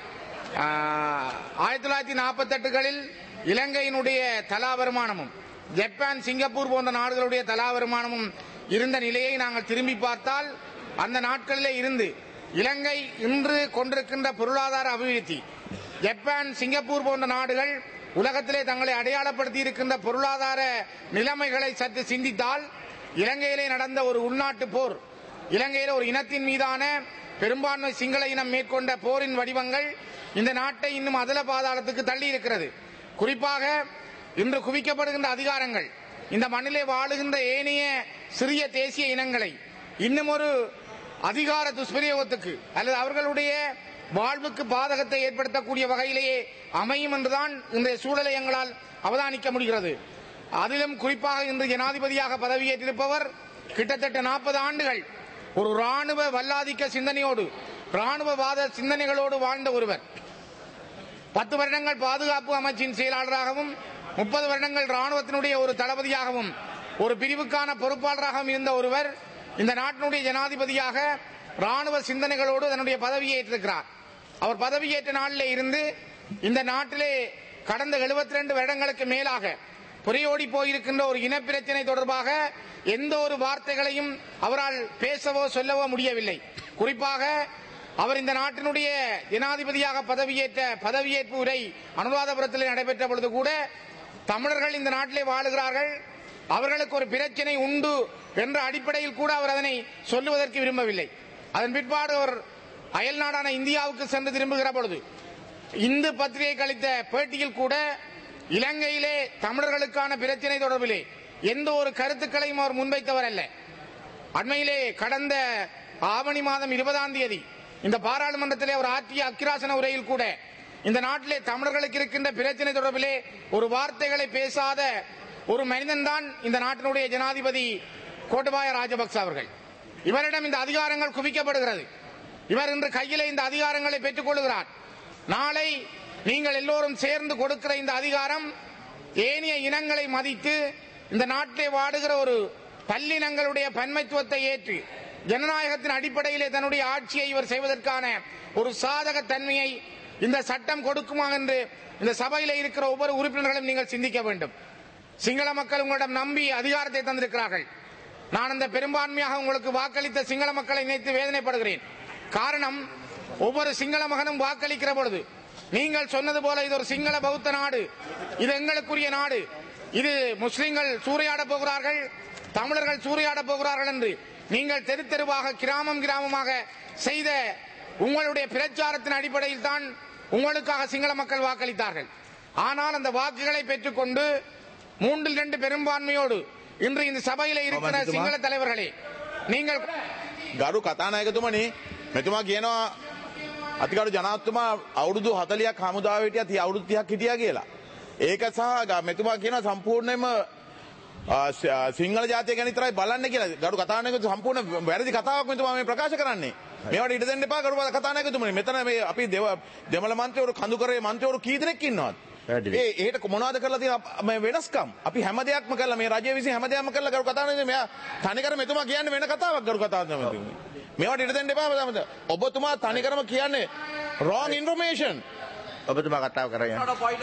ஆயிரத்தி தொள்ளாயிரத்தி நாற்பத்தி எட்டுகளில் இலங்கையினுடைய தலா வருமானமும் ஜப்பான், சிங்கப்பூர் போன்ற நாடுகளுடைய தலா வருமானமும் இருந்த நிலையை நாங்கள் திரும்பி பார்த்தால் அந்த நாட்களிலே இருந்து இலங்கை இன்று கொண்டிருக்கின்ற பொருளாதார அபிவிருத்தி, ஜப்பான், சிங்கப்பூர் போன்ற நாடுகள் உலகத்திலே தங்களை அடையாளப்படுத்தி இருக்கின்ற பொருளாதார நிலைமைகளை சற்று சிந்தித்தால் இலங்கையிலே நடந்த ஒரு உள்நாட்டு போர், இலங்கையில ஒரு இனத்தின் மீதான பெரும்பான்மை சிங்கள இனம் மேற்கொண்ட போரின் வடிவங்கள் இந்த நாட்டை இன்னும் அதல பாதாளத்துக்கு தள்ளி இருக்கிறது. குறிப்பாக இன்று குவிக்கப்படுகின்ற அதிகாரங்கள் இந்த மண்ணிலே வாழுகின்ற ஏனைய சிறிய தேசிய இனங்களை இன்னும் ஒரு அதிகார துஷ்பிரயோகத்துக்கு அல்லது அவர்களுடைய வாழ்வுக்கு பாதகத்தை ஏற்படுத்தக்கூடிய வகையிலேயே அமையும் என்றுதான் இன்றைய சூழலை எங்களால் அவதானிக்க முடிகிறது. அதிலும் குறிப்பாக இன்று ஜனாதிபதியாக பதவியேற்றிருப்பவர் கிட்டத்தட்ட நாற்பது ஆண்டுகள் ஒரு ராணுவ வல்லாதிக்க சிந்தனையோடு, ராணுவவாத சிந்தனைகளோடு வாழ்ந்த ஒருவர். பத்து வருடங்கள் பாதுகாப்பு அமைச்சின் செயலாளராகவும் முப்பது வருடங்கள் ராணுவத்தினுடைய ஒரு தளபதியாகவும் ஒரு பிரிவுக்கான பொறுப்பாளராகவும் இருந்த ஒருவர் இந்த நாட்டினுடைய ஜனாதிபதியாக ராணுவ சிந்தனைகளோடு தன்னுடைய பதவியை ஏற்றிருக்கிறார். அவர் பதவியேற்ற நாளிலே இருந்து இந்த நாட்டிலே கடந்த எழுபத்தி ரெண்டு வருடங்களுக்கு மேலாக புரையோடி போயிருக்கின்ற ஒரு இனப்பிரச்சனை தொடர்பாக எந்த ஒரு வார்த்தைகளையும் அவரால் பேசவோ சொல்லவோ முடியவில்லை. குறிப்பாக அவர் இந்த நாட்டினுடைய ஜனாதிபதியாக பதவியேற்ற பதவியேற்பு உரை அனுராதபுரத்தில் நடைபெற்ற பொழுது கூட தமிழர்கள் இந்த நாட்டிலே வாழுகிறார்கள், அவர்களுக்கு ஒரு பிரச்சனை உண்டு என்ற அடிப்படையில் கூட அவர் அதனை சொல்லுவதற்கு விரும்பவில்லை. அதன் பிற்பாடு அவர் அயல் நாடான இந்தியாவுக்கு சென்று திரும்புகிற பொழுது இந்து பத்திரிகை அளித்த பேட்டியில் கூட இலங்கையிலே தமிழர்களுக்கான பிரச்சனை தொடர்பிலே எந்த ஒரு கருத்துக்களையும் அவர் முன்வைத்தவர் அல்ல. அண்மையிலே கடந்த ஆவணி மாதம் இருபதாம் தேதி இந்த பாராளுமன்றத்திலே அவர் ஆற்றிய அக்கிராசன உரையில் கூட இந்த நாட்டிலே தமிழர்களுக்கு இருக்கின்ற பிரச்சனை தொடர்பிலே ஒரு வார்த்தைகளை பேசாத ஒரு மனிதன் தான் இந்த நாட்டினுடைய ஜனாதிபதி கோட்டபாய ராஜபக்ச அவர்கள். இவரிடம் இந்த அதிகாரங்கள் குவிக்கப்படுகிறது. இவர் இன்று கையிலே இந்த அதிகாரங்களை பெற்றுக் கொள்கிறார். நாளை நீங்கள் எல்லோரும் சேர்ந்து கொடுக்கிற இந்த அதிகாரம் ஏனைய இனங்களை மதித்து இந்த நாட்டிலே வாடுகிற ஒரு பல்லினங்களுடைய பன்மைத்துவத்தை ஏற்று ஜனநாயகத்தின் அடிப்படையிலே தன்னுடைய ஆட்சியை இவர் செய்வதற்கான ஒரு சாதக தன்மையை இந்த சட்டம் கொடுக்குமா என்று இந்த சபையில இருக்கிற ஒவ்வொரு உறுப்பினர்களும் நீங்கள் சிந்திக்க வேண்டும். சிங்கள மக்கள் உங்களிடம் நம்பி அதிகாரத்தை தந்திருக்கிறார்கள். நான் அந்த பெரும்பான்மையாக உங்களுக்கு வாக்களித்த சிங்கள மக்களை நினைத்து வேதனைப்படுகிறேன். காரணம், ஒவ்வொரு சிங்கள மகனும் வாக்களிக்கிற பொழுது நீங்கள் சொன்னது போல இது ஒரு சிங்கள பௌத்த நாடு, இது எங்களுக்குரிய நாடு, இது முஸ்லிம்கள் சூறையாட போகிறார்கள், தமிழர்கள் சூறையாட போகிறார்கள் என்று நீங்கள் தெரு தெருவாக கிராமம் கிராமமாக செய்த உங்களுடைய பிரச்சாரத்தின் அடிப்படையில் தான் உங்களுக்காக சிங்கள மக்கள் வாக்களித்தார்கள். ஆனால் அந்த வாக்குகளை பெற்றுக்கொண்டு மூன்றில் இரண்டு பெரும்பான்மையோடு இன்று இந்த சபையில இருக்கிற சிங்கள தலைவர்களே, நீங்கள்
ගරු කතානායකතුමනි, මෙතුමා කියනවා අතිගරු ජනාධිපතිතුමා අවුරුදු හතලියක් හමුදාවේ හිටියා, තිය අවුරුදු තිහක් හිටියා කියලා. ඒක සහ මෙතුමා කියනවා සම්පූර්ණයෙන්ම සිංහල ජාතිය ගැන විතරයි බලන්නේ කියලා. ගරු කතානායකතුමා සම්පූර්ණ වැරදි කතාවක් මෙතුමා මේ ප්‍රකාශ කරන්නේ. මේවට ඉඩ දෙන්න එපා ගරු කතානායකතුමනි. මෙතන මේ අපි දෙමළ මන්ත්‍රීවරු කඳුකරේ මන්ත්‍රීවරු කී දෙනෙක් ඉන්නවද? ඒ එහෙට මොනවද කරලා තියෙන මේ වෙනස්කම්? අපි හැම දෙයක්ම කරලා මේ රජය විසින් හැම දෙයක්ම කරලා ගරු කතානායකතුමා මෙයා තනිකර මෙතුමා කියන්නේ වෙන කතාවක් ගරු කතානායකතුමනි. මේවට ඉඩ දෙන්න එපා. ඔබතුමා තනිකරම කියන්නේ wrong information.
ඔබතුමා කතාව කරගෙන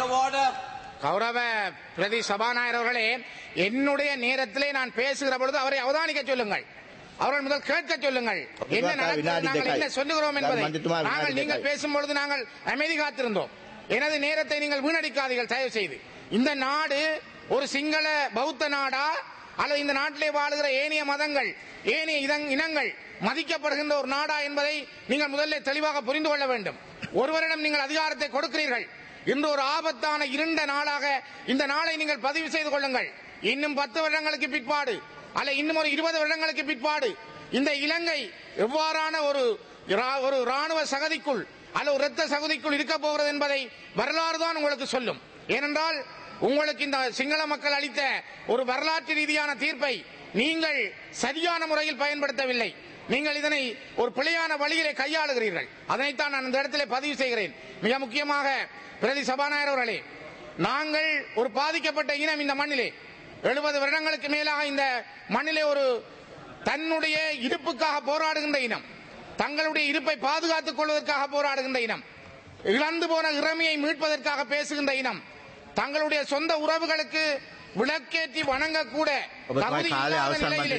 கௌரவ பிரதி சபாநாயகர் அவர்களே, என்னுடைய நேரத்திலே நான் பேசுகிற பொழுது அவரை அவதானிக்க சொல்லுங்கள், அவர்கள் முதல் கேட்க சொல்லுங்கள். என்ன நடக்கிறது, நாங்கள் என்ன சொல்லுகிறோம் என்பதை. நாங்கள் நீங்கள் பேசும் பொழுது நாங்கள் அமைதி காத்திருந்தோம். எனது நேரத்தை நீங்கள் வீணடிக்காதீர்கள் தயவு செய்து. இந்த நாடு ஒரு சிங்கள பௌத்த நாடா அல்லது இந்த நாட்டிலே வாழுகிற ஏனைய மதங்கள் ஏனைய இதங்- இனங்கள் மதிக்கப்படுகின்ற ஒரு நாடா என்பதை நீங்கள் முதல்ல தெளிவாக புரிந்து கொள்ள வேண்டும். ஒருவரிடம் நீங்கள் அதிகாரத்தை கொடுக்கிறீர்கள். இன்று ஒரு ஆபத்தான இருண்ட நாளாக இந்த நாளை நீங்கள் பதிவு செய்து கொள்ளுங்கள். இன்னும் பத்து வருடங்களுக்கு பிற்பாடு அல்ல இன்னும் ஒரு இருபது வருடங்களுக்கு பிற்பாடு இந்த இலங்கை எவ்வாறான ஒரு ரா- ஒரு ராணுவ சகதிக்குள் அல்ல ஒரு இரத்த சகதிக்குள் இருக்க போகிறது என்பதை வரலாறு தான் உங்களுக்கு சொல்லும். ஏனென்றால் உங்களுக்கு இந்த சிங்கள மக்கள் அளித்த ஒரு வரலாற்று ரீதியான தீர்ப்பை நீங்கள் சரியான முறையில் பயன்படுத்தவில்லை. நீங்கள் இதனை ஒரு பிழையான வழியிலே கையாளுகிறீர்கள். அதனைத்தான் நான் இந்த இடத்திலே பதிவு செய்கிறேன். மிக முக்கியமாக பிரதி சபாநாயகர் அவர்களே, நாங்கள் ஒரு பாதிக்கப்பட்ட இனம் இந்த மண்ணிலே எழுபது வருடங்களுக்கு மேலாக இந்த மண்ணிலே ஒரு தன்னுடைய இருப்புக்காக போராடுகின்ற இனம், தங்களுடைய இருப்பை பாதுகாத்துக் கொள்வதற்காக போராடுகின்ற இனம், இழந்து போன இறமையை மீட்பதற்காக பேசுகின்ற இனம், தங்களுடைய சொந்த உறவுகளுக்கு விளக்கேற்றி வணங்கக்கூட தகுதி இல்லாத நிலையிலே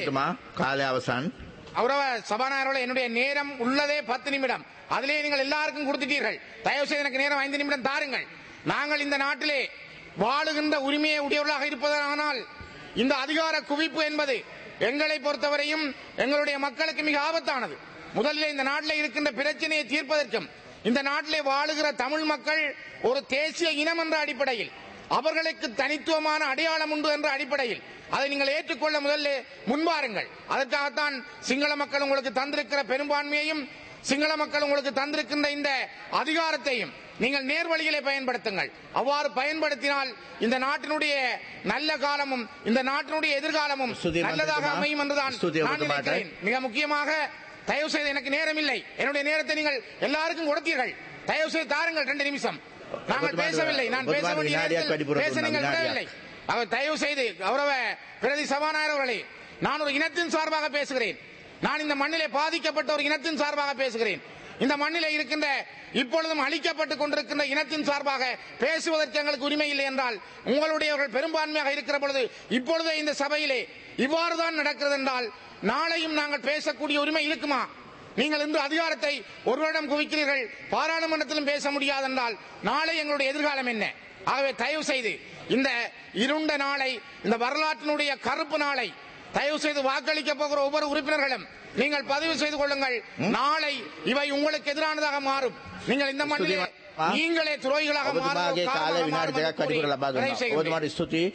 கௌரவ சபாநாயகர்களே, என்னுடைய நேரம் உள்ளதே பத்து நிமிடம். அதிலே நீங்கள் எல்லாருக்கும் கொடுத்துட்டீர்கள். தயவு செய்து எனக்கு நேரம் ஐந்து நிமிடம் தாருங்கள். நாங்கள் இந்த நாட்டிலே வாழுகின்ற உரிமையை உடையவர்களாக இருப்பதனால் இந்த அதிகார குவிப்பு என்பது எங்களை பொறுத்தவரையும் எங்களுடைய மக்களுக்கு மிக ஆபத்தானது. முதலில் இந்த நாட்டில் இருக்கின்ற பிரச்சனையை தீர்ப்பதற்கும் இந்த நாட்டிலே வாழுகிற தமிழ் மக்கள் ஒரு தேசிய இனம் என்ற அடிப்படையில் அவர்களுக்கு தனித்துவமான அடையாளம் உண்டு என்ற அடிப்படையில் அதை நீங்கள் ஏற்றுக்கொள்ள முதல்ல முன்வாருங்கள். அதற்காகத்தான் சிங்கள மக்கள் உங்களுக்கு தந்திருக்கிற பெரும்பான்மையையும் சிங்கள மக்கள் உங்களுக்கு தந்திருக்கின்ற இந்த அதிகாரத்தையும் நீங்கள் நேர்வழியிலே பயன்படுத்துங்கள். அவ்வாறு பயன்படுத்தினால் இந்த நாட்டினுடைய நல்ல காலமும் இந்த நாட்டினுடைய எதிர்காலமும் நல்லதாக அமையும் என்றுதான் நான் நினைக்கிறேன். மிக முக்கியமாக தயவு செய்து எனக்கு நேரம் இல்லை. என்னுடைய நேரத்தை நீங்கள் எல்லாருக்கும் கொடுத்தீர்கள். தயவு செய்து தாருங்கள் ரெண்டு நிமிஷம். நாங்கள் பேசவில்லை. நான் பேச வேண்டிய நேரத்தில் பேச நீங்கள் விடவில்லை. அவர் தயவு செய்து கௌரவ பிரதி சபாநாயகர் அவர்களே, நான் ஒரு இனத்தின் சார்பாக பேசுகிறேன். நான் இந்த மண்ணிலே பாதிக்கப்பட்ட ஒரு இனத்தின் சார்பாக பேசுகிறேன். இந்த மண்ணிலே இருக்கின்ற இப்பொழுதும் அளிக்கப்பட்டுக் கொண்டிருக்கின்ற இனத்தின் சார்பாக பேசுவதற்கு எங்களுக்கு உரிமை இல்லை என்றால் உங்களுடையவர்கள் பெரும்பான்மையாக இருக்கிற பொழுது இப்பொழுதே இந்த சபையிலே இவ்வாறுதான் நடக்கிறது என்றால் நாளையும் நாங்கள் பேசக்கூடிய உரிமை இருக்குமா? நீங்கள் இன்று அதிகாரத்தை ஒருவரிடம் குவிக்கிறீர்கள், பாராளுமன்றத்திலும் பேச முடியாது என்றால் நாளை எங்களுடைய எதிர்காலம் என்ன? ஆகவே தயவு செய்து இந்த இருண்ட நாளை, இந்த வரலாற்றினுடைய கருப்பு நாளை தயவு செய்து வாக்களிக்க போகிற ஒவ்வொரு உறுப்பினர்களும் நீங்கள் பதிவு செய்து கொள்ளுங்கள். நாளை இவை உங்களுக்கு எதிரானதாக மாறும். நீங்கள் இந்த மண்ணிலே நீங்களே துரோகிகளாக மாறும்.